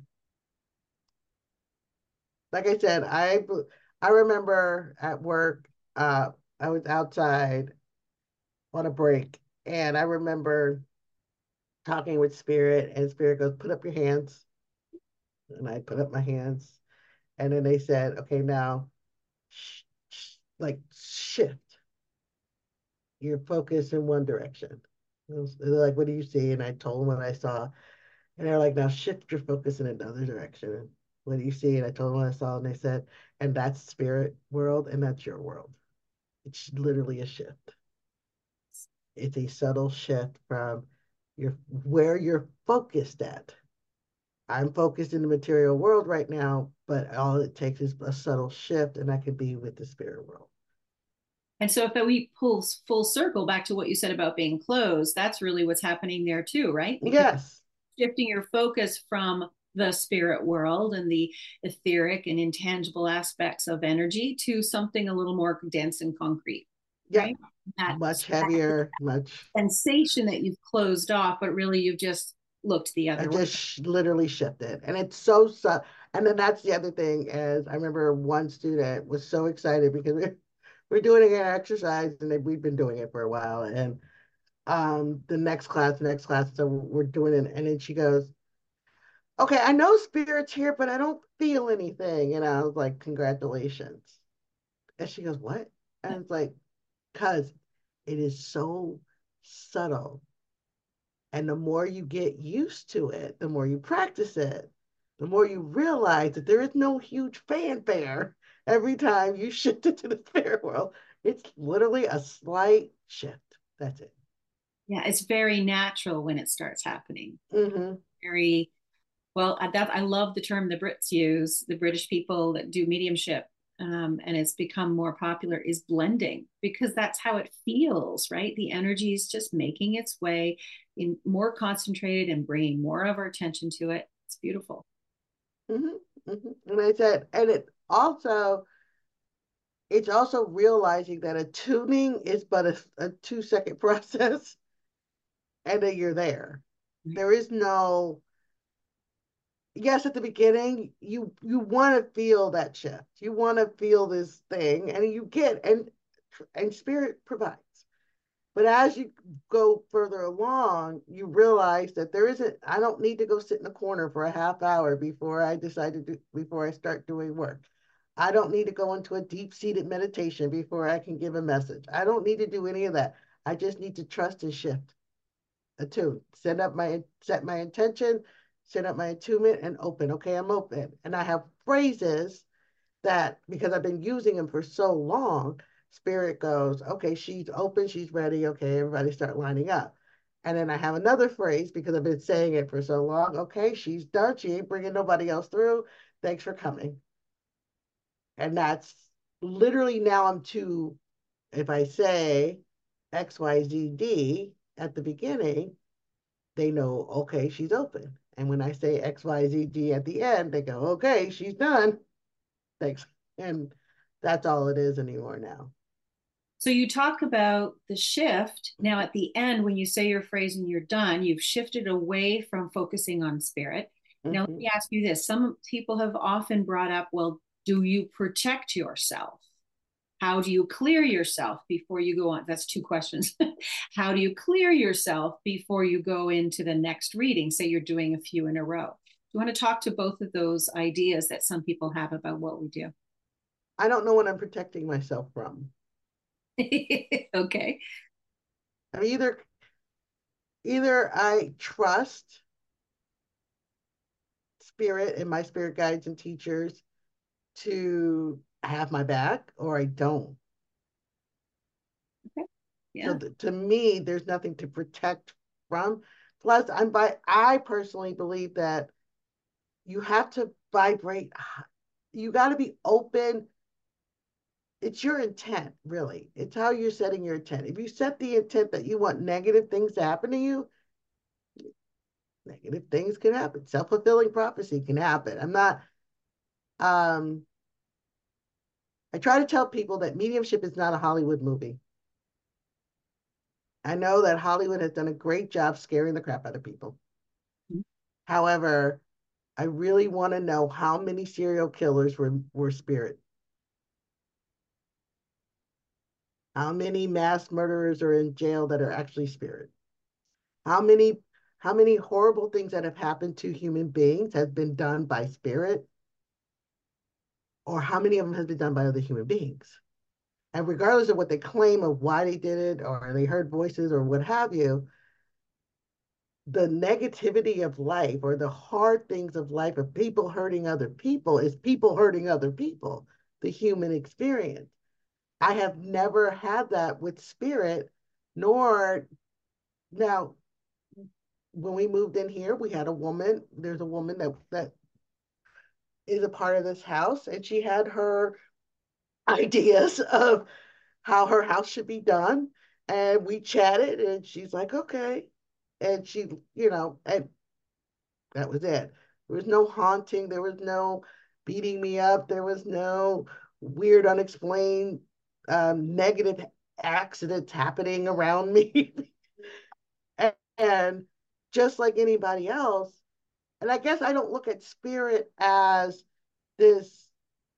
Like I said, I I remember at work, uh, I was outside on a break, and I remember talking with Spirit, and Spirit goes, "Put up your hands," and I put up my hands, and then they said, "Okay, now, sh- sh- like shift your focus in one direction." They're like, "What do you see?" And I told them what I saw, and they're like, "Now shift your focus in another direction. What do you see?" And I told them what I saw, and they said, "And that's spirit world, and that's your world." It's literally a shift. It's a subtle shift from your where you're focused at. I'm focused in the material world right now, but all it takes is a subtle shift, and I can be with the spirit world. And so if we pull full circle back to what you said about being closed, that's really what's happening there too, right? Because Yes, shifting your focus from the spirit world and the etheric and intangible aspects of energy to something a little more dense and concrete, yeah, right? That, much that heavier, much. sensation that you've closed off, but really you've just looked the I other way. just sh- literally shifted, and it's so su- And then that's the other thing is I remember one student was so excited because we're we're doing an exercise, and they, we've been doing it for a while, and um the next class, the next class, so we're doing it, and then she goes, okay, I know spirit's here, but I don't feel anything. And I was like, congratulations. And she goes, what? And I was like, because it is so subtle. And the more you get used to it, the more you practice it, the more you realize that there is no huge fanfare every time you shift into the spirit world. It's literally a slight shift. That's it. Yeah, it's very natural when it starts happening. Mm-hmm. Very well. I- That I love the term the Brits use, the British people that do mediumship, um, and it's become more popular, is blending, because that's how it feels, right? The energy is just making its way in more concentrated and bringing more of our attention to it. It's beautiful. Mm-hmm. Mm-hmm. And I said, and it also it's also realizing that a tuning is but a, a two second process, and then you're there. There is no, yes, at the beginning you you want to feel that shift, you want to feel this thing, and you get, and and spirit provides. But as you go further along, you realize that there isn't, I don't need to go sit in a corner for a half hour before I decide to do, before I start doing work. I don't need to go into a deep seated meditation before I can give a message. I don't need to do any of that. I just need to trust and shift. attune, set up my, set my intention, set up my attunement and open. Okay, I'm open. And I have phrases that, because I've been using them for so long, spirit goes, okay, she's open, she's ready. Okay, everybody start lining up. And then I have another phrase because I've been saying it for so long. Okay, she's done. She ain't bringing nobody else through. Thanks for coming. And that's literally now I'm to, if I say X, Y, Z, D at the beginning, they know, okay, she's open. And when I say X, Y, Z, D at the end, they go, okay, she's done. Thanks. And that's all it is anymore now. So you talk about the shift. Now, at the end, when you say your phrase and you're done, you've shifted away from focusing on spirit. Now, let Mm-hmm. me ask you this. Some people have often brought up, well, do you protect yourself? How do you clear yourself before you go on? That's two questions. How do you clear yourself before you go into the next reading? Say you're doing a few in a row. You want to talk to both of those ideas that some people have about what we do? I don't know what I'm protecting myself from. Okay. I mean, either either I trust spirit and my spirit guides and teachers to have my back, or I don't. Okay. So Yeah. th- to me, there's nothing to protect from. Plus, I'm by I personally believe that you have to vibrate. You got to be open. It's your intent, really. It's how you're setting your intent. If you set the intent that you want negative things to happen to you, negative things can happen. Self-fulfilling prophecy can happen. I'm not, um, I try to tell people that mediumship is not a Hollywood movie. I know that Hollywood has done a great job scaring the crap out of people. However, I really want to know how many serial killers were, were spirit. How many mass murderers are in jail that are actually spirit? How many how many horrible things that have happened to human beings has been done by spirit? Or how many of them has been done by other human beings? And regardless of what they claim of why they did it, or they heard voices or what have you, the negativity of life or the hard things of life of people hurting other people is people hurting other people, the human experience. I have never had that with spirit, nor now when we moved in here, we had a woman, there's a woman that that is a part of this house, and she had her ideas of how her house should be done. And we chatted, and she's like, okay. And she, you know, and that was it. There was no haunting, there was no beating me up, there was no weird, unexplained, um, negative accidents happening around me. and, and just like anybody else, and I guess I don't look at spirit as this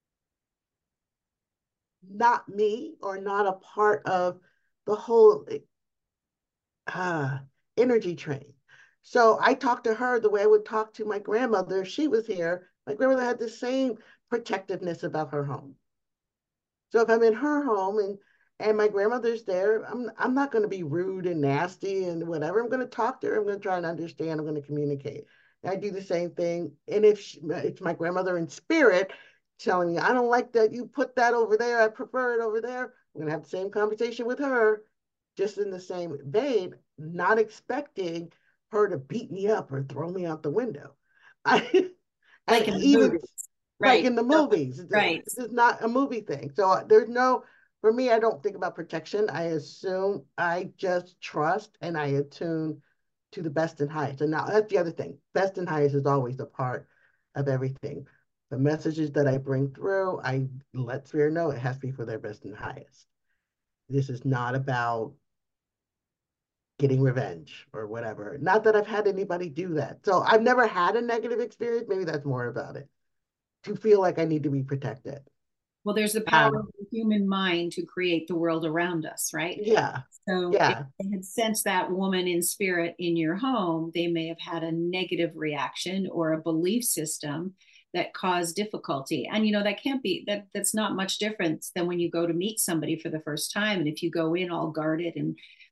not me or not a part of the whole uh, energy train. So I talked to her the way I would talk to my grandmother if she was here. My grandmother had the same protectiveness about her home. So if I'm in her home and and my grandmother's there, I'm I'm not going to be rude and nasty and whatever. I'm going to talk to her. I'm going to try and understand. I'm going to communicate. And I do the same thing. And if she, it's my grandmother in spirit telling me, I don't like that you put that over there. I prefer it over there. I'm going to have the same conversation with her, just in the same vein, not expecting her to beat me up or throw me out the window. I and Like in the even movies. like Right. in the So, movies. right. This is not a movie thing. So there's no, for me, I don't think about protection. I assume I just trust and I attune to the best and highest. And now that's the other thing. Best and highest is always a part of everything. The messages that I bring through, I let Spirit know it has to be for their best and highest. This is not about getting revenge or whatever. Not that I've had anybody do that. So I've never had a negative experience. Maybe that's more about it. To feel like I need to be protected. Well, there's the power of Um, the human mind to create the world around us, right? yeah, So if yeah, they had sensed that woman in spirit in your home, they may have had a negative reaction or a belief system that caused difficulty. And you know, that can't be that that's not much different than when you go to meet somebody for the first time. And if you go in all guarded and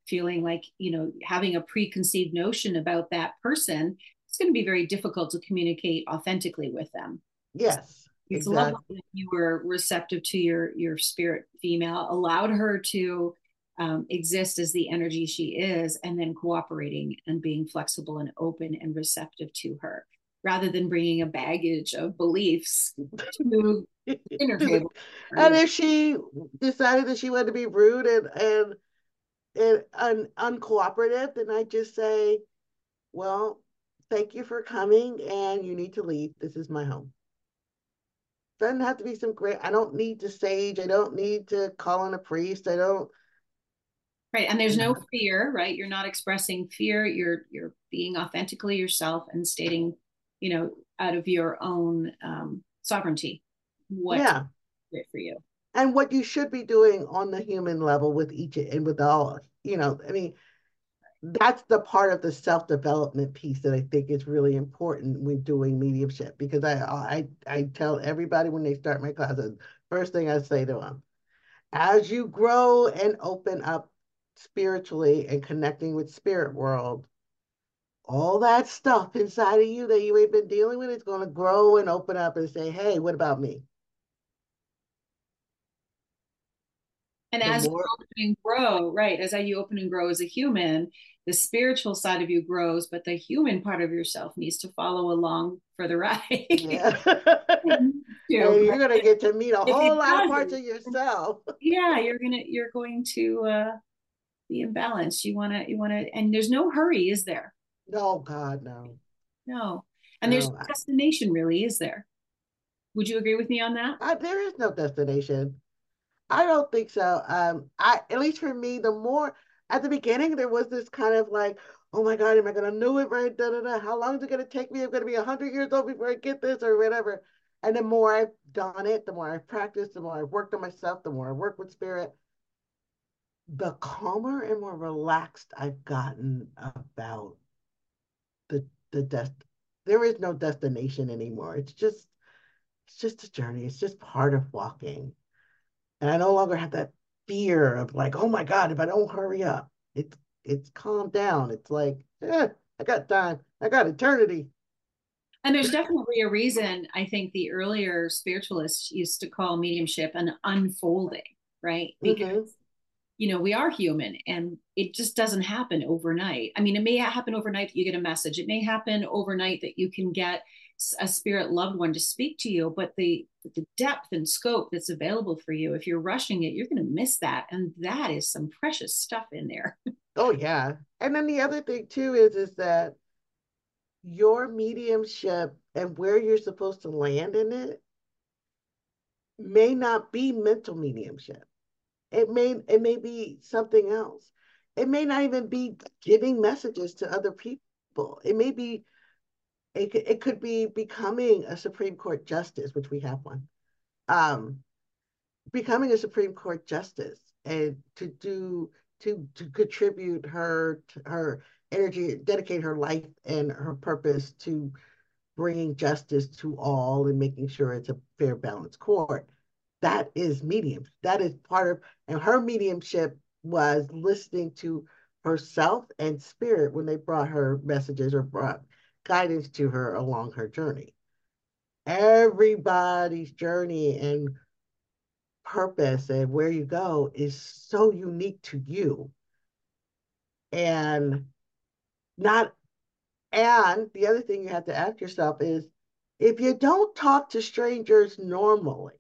feeling like, you know, having a preconceived notion about that person, it's going to be very difficult to communicate authentically with them. Yes, It's lovely exactly. that you were receptive to your your spirit female, allowed her to um, exist as the energy she is, and then cooperating and being flexible and open and receptive to her, rather than bringing a baggage of beliefs to the dinner table. And if she decided that she wanted to be rude and and and un, uncooperative, then I just say, well, thank you for coming, and you need to leave. This is my home. Doesn't have to be some great. I don't need to sage. I don't need to call on a priest. I don't. Right, and there's no No. fear, right? You're not expressing fear. You're you're being authentically yourself and stating, you know, out of your own um, sovereignty, what's Yeah. it for you. And what you should be doing on the human level with each and with all, you know, I mean, that's the part of the self-development piece that I think is really important when doing mediumship, because I I I tell everybody when they start my classes, first thing I say to them, as you grow and open up spiritually and connecting with spirit world, all that stuff inside of you that you ain't been dealing with is going to grow and open up and say, hey, what about me? And The as you more, open and grow, right, as you open and grow as a human, the spiritual side of you grows, but the human part of yourself needs to follow along for the ride. yeah. Too, And but you're going to get to meet a if it whole lot of parts doesn't, of yourself. yeah, you're gonna you're going to uh, be imbalanced. You wanna you wanna, and there's no hurry, is there? Oh, God, no. No, and there's No, no I, destination, really, is there? Would you agree with me on that? I, there is no destination. I don't think so. Um, I At least for me, the more at the beginning there was this kind of like, oh my God, am I gonna know it right? Da da da. How long is it gonna take me? I'm gonna be a hundred years old before I get this or whatever. And the more I've done it, the more I've practiced, the more I've worked on myself, the more I work with spirit, the calmer and more relaxed I've gotten about the the dest. There is no destination anymore. It's just it's just a journey. It's just part of walking. And I no longer have that fear of like, oh my God, if I don't hurry up, it's it's calmed down. It's like, eh, I got time. I got eternity. And there's definitely a reason I think the earlier spiritualists used to call mediumship an unfolding, right? Because, Mm-hmm. you know, we are human and it just doesn't happen overnight. I mean, it may happen overnight that you get a message. It may happen overnight that you can get a spirit loved one to speak to you, but the the depth and scope that's available for you, if you're rushing it, you're going to miss that. And that is some precious stuff in there. Oh yeah. And then the other thing too is is that your mediumship and where you're supposed to land in it may not be mental mediumship. It may it may be something else. It may not even be giving messages to other people. It may be it could, it could be becoming a Supreme Court justice, which we have one. Um, Becoming a Supreme Court justice and to do to to contribute her her energy, dedicate her life and her purpose to bringing justice to all and making sure it's a fair, balanced court. That is medium. That is part of, and her mediumship was listening to herself and spirit when they brought her messages or brought guidance to her along her journey. Everybody's journey and purpose and where you go is so unique to you. And not, and the other thing you have to ask yourself is if you don't talk to strangers normally,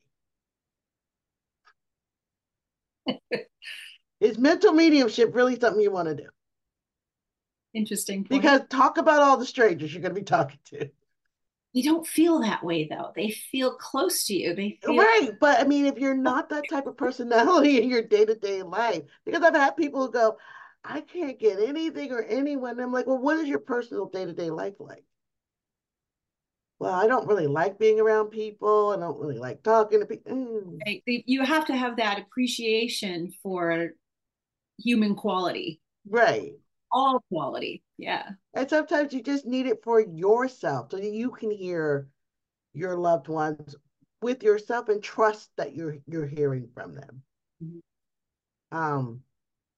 is mental mediumship really something you want to do? Interesting point. Because talk about all the strangers you're going to be talking to. They don't feel that way though. They feel close to you. They feel Right. But I mean, if you're not that type of personality in your day to day life, because I've had people who go, I can't get anything or anyone. And I'm like, well, what is your personal day to day life like? Well, I don't really like being around people. I don't really like talking to people. Mm, right? They, you have to have that appreciation for human quality, right. all quality. Yeah. And sometimes you just need it for yourself so that you can hear your loved ones with yourself and trust that you're you're hearing from them. Mhm. Um,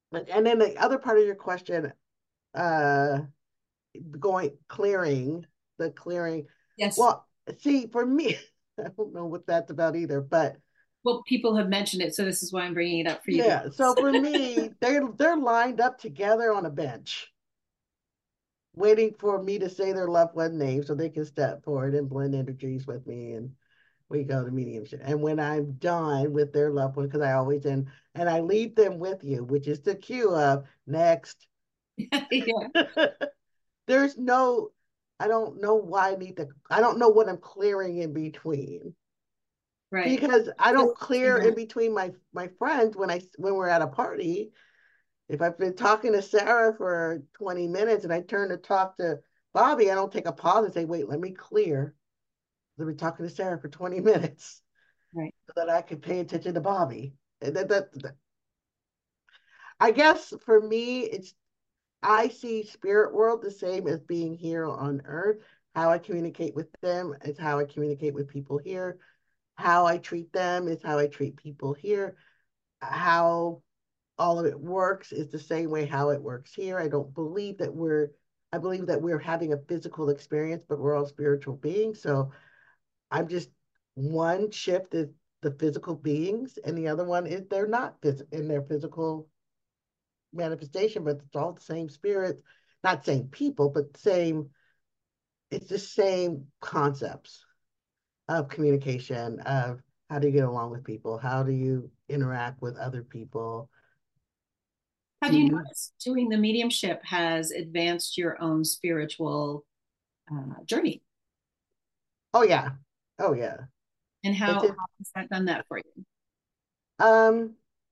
And then the other part of your question, uh, going clearing, the clearing. Yes. Well, see, for me, I don't know what that's about either, but Well, people have mentioned it, so this is why I'm bringing it up for you yeah. So guys. for me, they're they're lined up together on a bench, waiting for me to say their loved one name so they can step forward and blend energies with me, and we go to mediumship. And when I'm done with their loved one, because I always end, and I leave them with you, which is the cue of next. Yeah, There's no, I don't know why I need to, I don't know what I'm clearing in between. right. Because I So, don't clear in between my my friends when I when we're at a party. If I've been talking to Sarah for twenty minutes and I turn to talk to Bobby, I don't take a pause and say, wait, let me clear. I've been talking to Sarah for twenty minutes right. so that I could pay attention to Bobby. And that, that, that I guess for me, it's I see spirit world the same as being here on earth. How I communicate with them is how I communicate with people here. How I treat them is how I treat people here. How all of it works is the same way how it works here. I don't believe that we're, I believe that we're having a physical experience, but we're all spiritual beings. So I'm just, one shift is the physical beings, and the other one is they're not phys- in their physical manifestation, but it's all the same spirit, not same people, but same, it's the same concepts of communication, of how do you get along with people? How do you interact with other people? Have Do you you, noticed doing the mediumship has advanced your own spiritual uh, journey? oh yeah, oh yeah. And how, It's how it. has that done that for you? Um,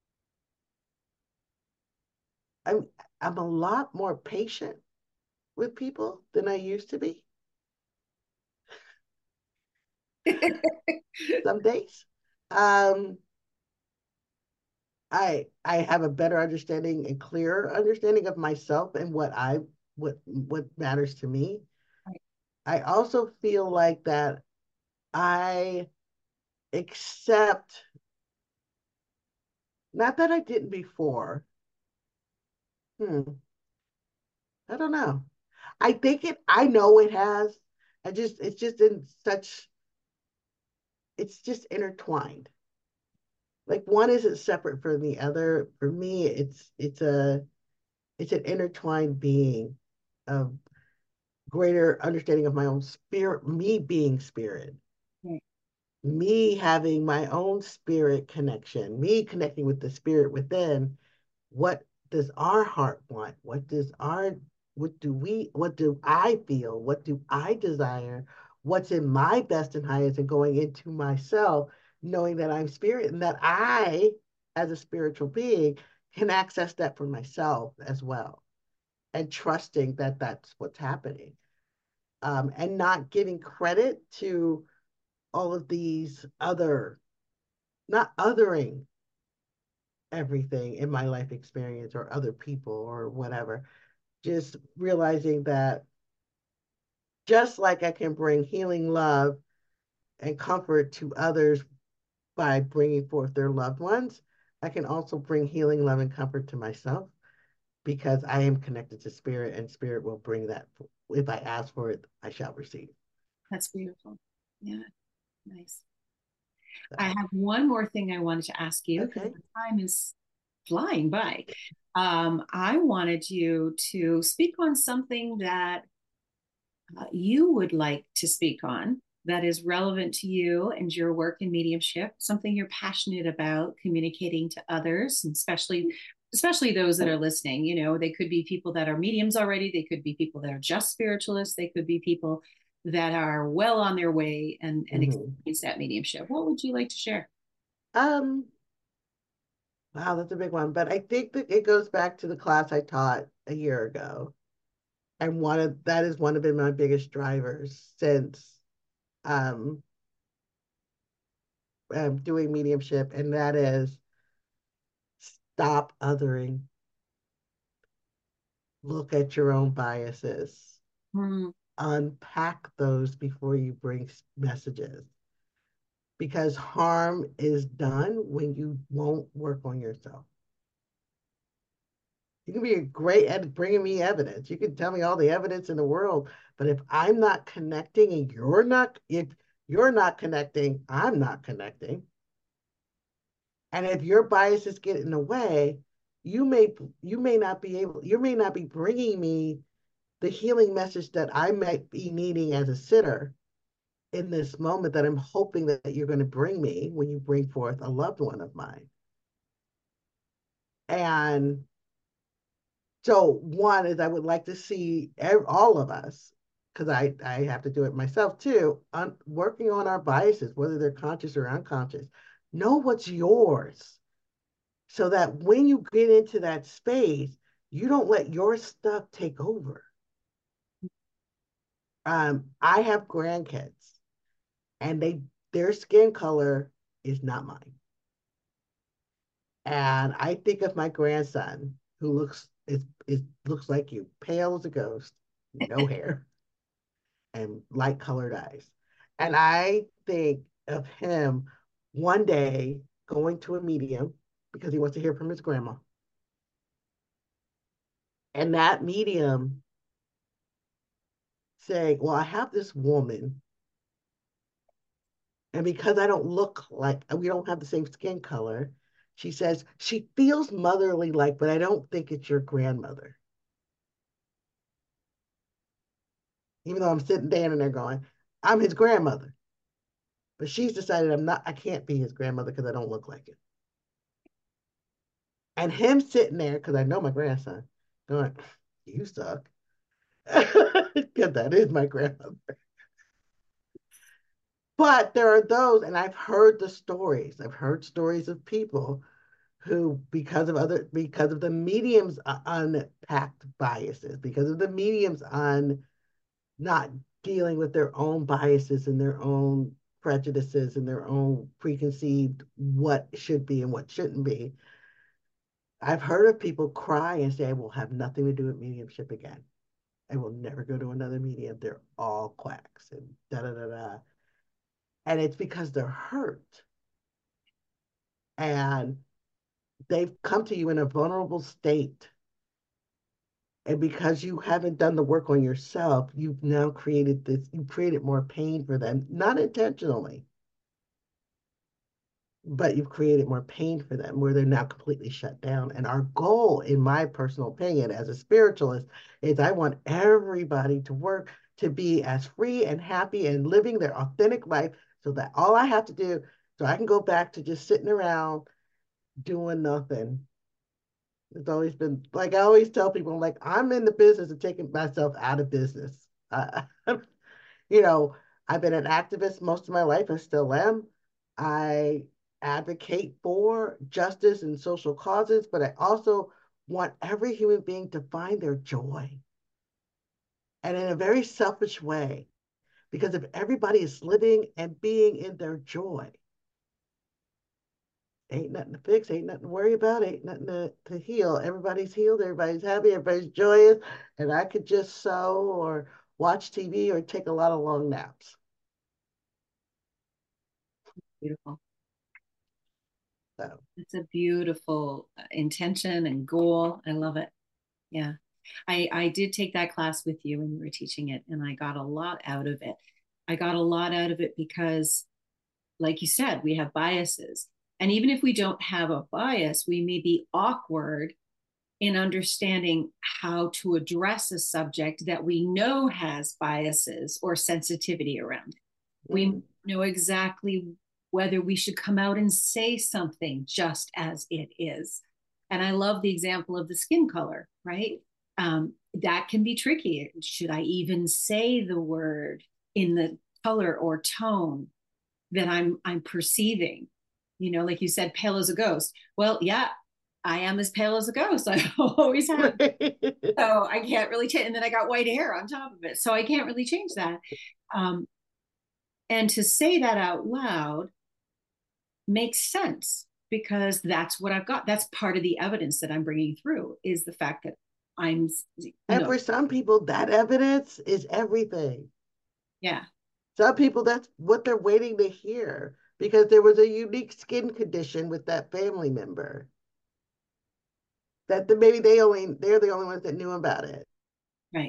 I'm I'm a lot more patient with people than I used to be some days. Um, I I have a better understanding and clearer understanding of myself and what I what what matters to me. Right. I also feel like that I accept, not that I didn't before. Hmm, I don't know. I think it, I know it has. I just, it's just in such, it's just intertwined. Like one isn't separate from the other. For me, it's, it's a, it's an intertwined being of greater understanding of my own spirit, me being spirit, Right. me having my own spirit connection, me connecting with the spirit within. What does our heart want? What does our, what do we, what do I feel? What do I desire? What's in my best and highest, and going into myself, knowing that I'm spirit and that I, as a spiritual being, can access that for myself as well, and trusting that that's what's happening, um, and not giving credit to all of these other, not othering everything in my life experience or other people or whatever. Just realizing that just like I can bring healing love and comfort to others by bringing forth their loved ones, I can also bring healing love and comfort to myself because I am connected to spirit, and spirit will bring that. If I ask for it, I shall receive. That's beautiful. Yeah, nice. I So, have one more thing I wanted to ask you because okay. the time is flying by. Um, I wanted you to speak on something that uh, you would like to speak on that is relevant to you and your work in mediumship, something you're passionate about communicating to others, and especially especially those that are listening. You know, they could be people that are mediums already, they could be people that are just spiritualists, they could be people that are well on their way and, and Mm-hmm. experience that mediumship. What would you like to share? Um, wow, that's a big one. But I think that it goes back to the class I taught a year ago. And one of that is one of been my biggest drivers since um, um, doing mediumship, and that is stop othering. Look at your own biases. Hmm. Unpack those before you bring messages, because harm is done when you won't work on yourself. You can be great at bringing me evidence. You can tell me all the evidence in the world, but if I'm not connecting and you're not, if you're not connecting, I'm not connecting. And if your biases get in the way, you may you may not be able, you may not be bringing me the healing message that I might be needing as a sitter in this moment that I'm hoping that you're going to bring me when you bring forth a loved one of mine. And so one is I would like to see all of us, because I, I have to do it myself too, on working on our biases, whether they're conscious or unconscious. Know what's yours so that when you get into that space, you don't let your stuff take over. Um, I have grandkids and they their skin color is not mine. And I think of my grandson who looks is, is looks like you, pale as a ghost, no hair, and light colored eyes. And I think of him one day going to a medium because he wants to hear from his grandma. And that medium saying, well, I have this woman, and because I don't look like, we don't have the same skin color, she says, she feels motherly like, but I don't think it's your grandmother. Even though I'm sitting down there going, I'm his grandmother. But she's decided I'm not, I can't be his grandmother because I don't look like it. And him sitting there, because I know my grandson, going, you suck. Because that is my grandmother. But there are those, and I've heard the stories. I've heard stories of people who, because of other, because of the medium's unpacked biases, because of the medium's on not dealing with their own biases and their own prejudices and their own preconceived what should be and what shouldn't be. I've heard of people cry and say, I will have nothing to do with mediumship again. I will never go to another medium. They're all quacks and da da da da. And it's because they're hurt. And they've come to you in a vulnerable state. And because you haven't done the work on yourself, you've now created this, you've created more pain for them, not intentionally, but you've created more pain for them where they're now completely shut down. And our goal, in my personal opinion, as a spiritualist, is I want everybody to work to be as free and happy and living their authentic life so that all I have to do, so I can go back to just sitting around doing nothing. It's always been like I always tell people, like, I'm in the business of taking myself out of business. Uh, you know, I've been an activist most of my life and still am. I advocate for justice and social causes, but I also want every human being to find their joy. And in a very selfish way, because if everybody is living and being in their joy, ain't nothing to fix, ain't nothing to worry about, ain't nothing to, to heal. Everybody's healed, everybody's happy, everybody's joyous, and I could just sew or watch T V or take a lot of long naps. Beautiful. So It's a beautiful uh, intention and goal. I love it. Yeah. I, I did take that class with you when you were teaching it, and I got a lot out of it. I got a lot out of it because, like you said, we have biases. And even if we don't have a bias, we may be awkward in understanding how to address a subject that we know has biases or sensitivity around it. We mm-hmm. know exactly whether we should come out and say something just as it is. And I love the example of the skin color, right? Um, that can be tricky. Should I even say the word in the color or tone that I'm I'm perceiving? You know, like you said, pale as a ghost. Well, yeah, I am as pale as a ghost. I always have. So I can't really change. And then I got white hair on top of it. So I can't really change that. Um, and to say that out loud makes sense because that's what I've got. That's part of the evidence that I'm bringing through is the fact that I'm, you And know, for some people, that evidence is everything. yeah. Some people, that's what they're waiting to hear because there was a unique skin condition with that family member. that the, maybe they only they're the only ones that knew about it. Right.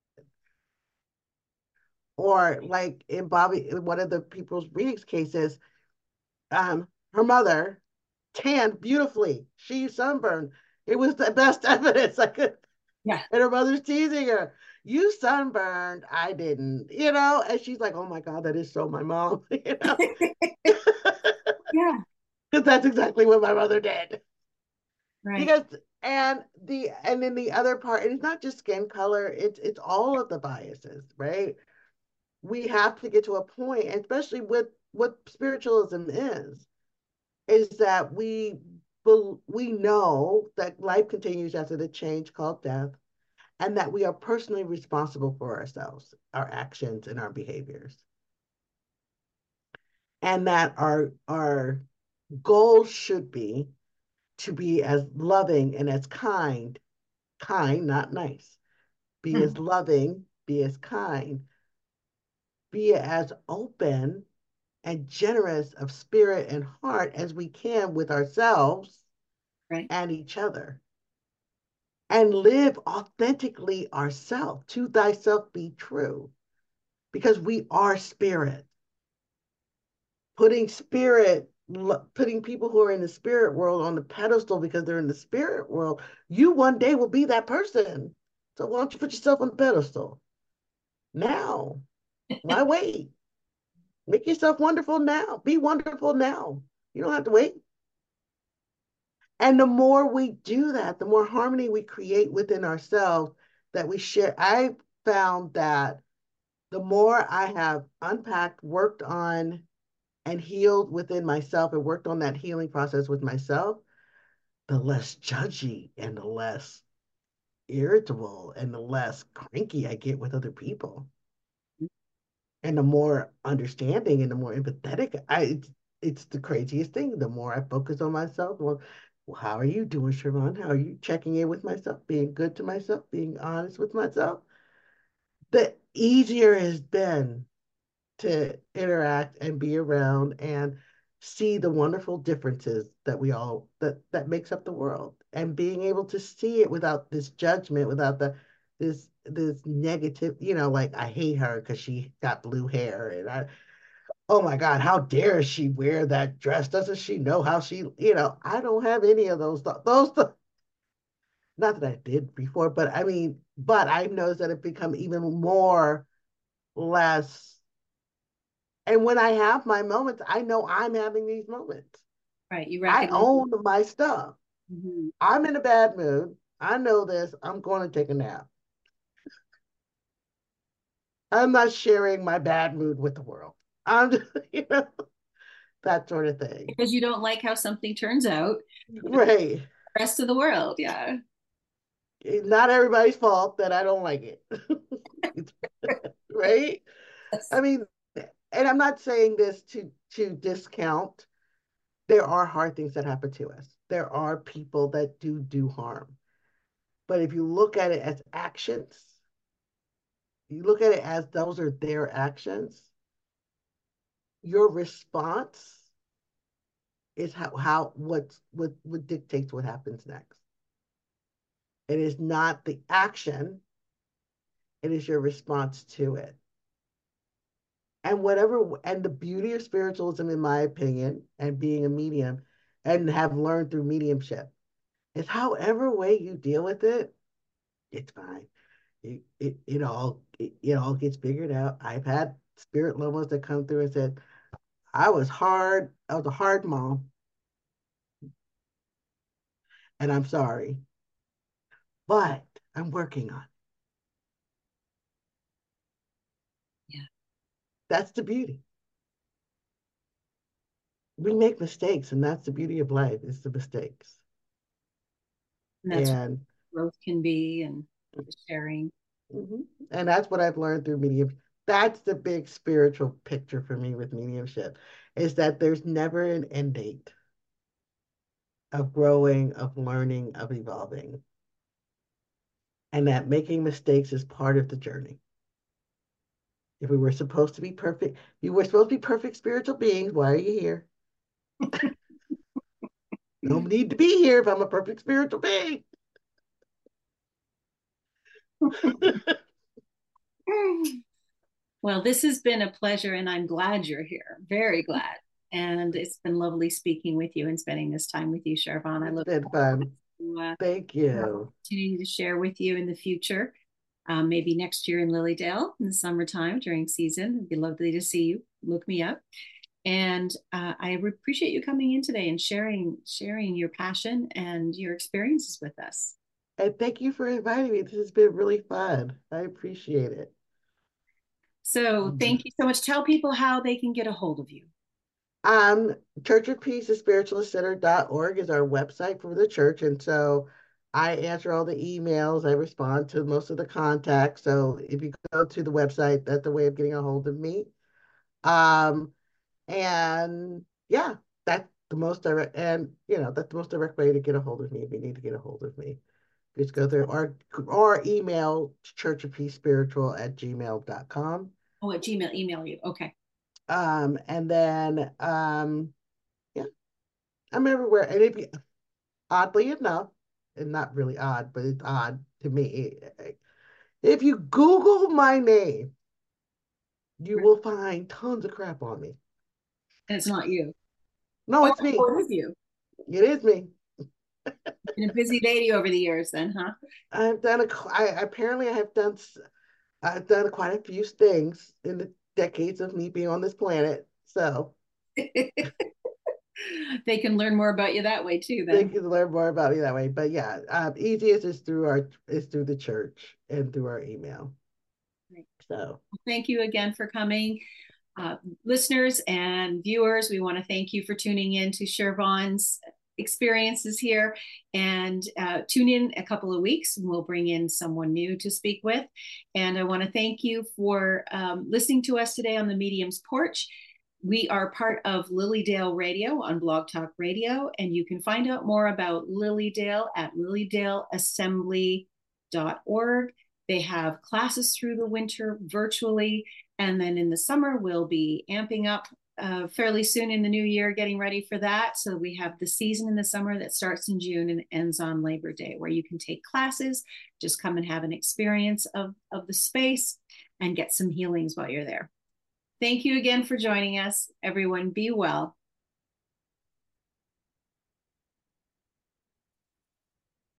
Or like in Bobby, in one of the people's readings cases, um, her mother tanned beautifully. She sunburned. It was the best evidence I could. Yeah. And her mother's teasing her. You sunburned, I didn't, you know? And she's like, oh my God, that is so my mom, you know? Yeah. Because that's exactly what my mother did. Right. Because and the and then the other part, and it's not just skin color, it's it's all of the biases, right? We have to get to a point, especially with what spiritualism is, is that we we know that life continues after the change called death, and that we are personally responsible for ourselves, our actions, and our behaviors. And that our our goal should be to be as loving and as kind, kind, not nice, be as loving, be as kind, be as open and generous of spirit and heart as we can with ourselves Right. and each other. And live authentically ourselves. To thyself be true. Because we are spirit. Putting spirit, putting people who are in the spirit world on the pedestal because they're in the spirit world, you one day will be that person. So why don't you put yourself on the pedestal now? Why wait? Make yourself wonderful now. Be wonderful now. You don't have to wait. And the more we do that, the more harmony we create within ourselves that we share. I found that the more I have unpacked, worked on, and healed within myself and worked on that healing process with myself, the less judgy and the less irritable and the less cranky I get with other people. And the more understanding and the more empathetic I it's, it's the craziest thing. The more I focus on myself, well, well, how are you doing, Siobhan? How are you checking in with myself, being good to myself, being honest with myself? The easier it has been to interact and be around and see the wonderful differences that we all that that makes up the world, and being able to see it without this judgment, without the this this negative, you know, like I hate her because she got blue hair, and I, oh my God, how dare she wear that dress? Doesn't she know how she, you know, I don't have any of those th- those th- not that I did before, but I mean, but I noticed that it become even more less. And when I have my moments, I know I'm having these moments. Right. You I recognize. own my stuff. Mhm. I'm in a bad mood. I know this. I'm going to take a nap. I'm not sharing my bad mood with the world. I'm just, you know, that sort of thing. Because you don't like how something turns out. Right. The rest of the world. Yeah. It's not everybody's fault that I don't like it. Right. I Yes. mean, and I'm not saying this to to discount. There are hard things that happen to us. There are people that do do harm. But if you look at it as actions, you look at it as those are their actions, your response is how, how what, what, what dictates what happens next. It is not the action, it is your response to it. And whatever, and the beauty of spiritualism, in my opinion, and being a medium, and have learned through mediumship, is however way you deal with it, it's fine. It, it, it all it, it all gets figured out. I've had spirit lovers that come through and said, I was hard, I was a hard mom, and I'm sorry, but I'm working on it. Yeah. That's the beauty. We make mistakes, and that's the beauty of life, is the mistakes. And that's what And growth can be and the sharing. mhm. And that's what I've learned through medium. That's the big spiritual picture for me with mediumship, is that there's never an end date of growing, of learning, of evolving, and that making mistakes is part of the journey. If we were supposed to be perfect, you were supposed to be perfect spiritual beings. Why are you here? Don't need to be here if I'm a perfect spiritual being. Well, this has been a pleasure, and I'm glad you're here. Very glad. And it's been lovely speaking with you and spending this time with you, Shervon. I It's look been forward fun. to uh, Thank the you. opportunity to share with you in the future. Um, maybe next year in Lilydale in the summertime during season. It'd be lovely to see you. Look me up. And uh, I appreciate you coming in today and sharing sharing your passion and your experiences with us. And thank you for inviting me. This has been really fun. I appreciate it. So thank you so much. Tell people how they can get a hold of you. Um, Church of Peace, the spiritualist center dot org is our website for the church. And so I answer all the emails. I respond to most of the contacts. So if you go to the website, that's the way of getting a hold of me. Um, and yeah, that's the most direct, and you know, that's the most direct way to get a hold of me if you need to get a hold of me. Just go there or or email church of peace spiritual at gmail dot com. Oh, at Gmail, email you. Okay. Um, and then um, yeah, I'm everywhere. And if you, oddly enough, and not really odd, but it's odd to me, if you Google my name, you will find tons of crap on me. And it's not you. No, Oh, it's me. oh, it is you. It is me. Been a busy lady over the years then, huh? I've done a, I apparently I have done, I've done quite a few things in the decades of me being on this planet. So They can learn more about you that way too they then. can learn more about me that way. But yeah, um, easiest is through our is through the church and through our email. Right. So Thank you again for coming. Uh, listeners and viewers, we want to thank you for tuning in to Shervon's experiences here, and uh, tune in a couple of weeks and we'll bring in someone new to speak with. And I want to thank you for um, listening to us today on the Medium's Porch. We are part of Lilydale Radio on Blog Talk Radio, and you can find out more about Lilydale at lilydale assembly dot org. They have classes through the winter virtually, and then in the summer, we'll be amping up uh, fairly soon in the new year, getting ready for that. So we have the season in the summer that starts in June and ends on Labor Day, where you can take classes, just come and have an experience of, of the space and get some healings while you're there. Thank you again for joining us. Everyone, be well.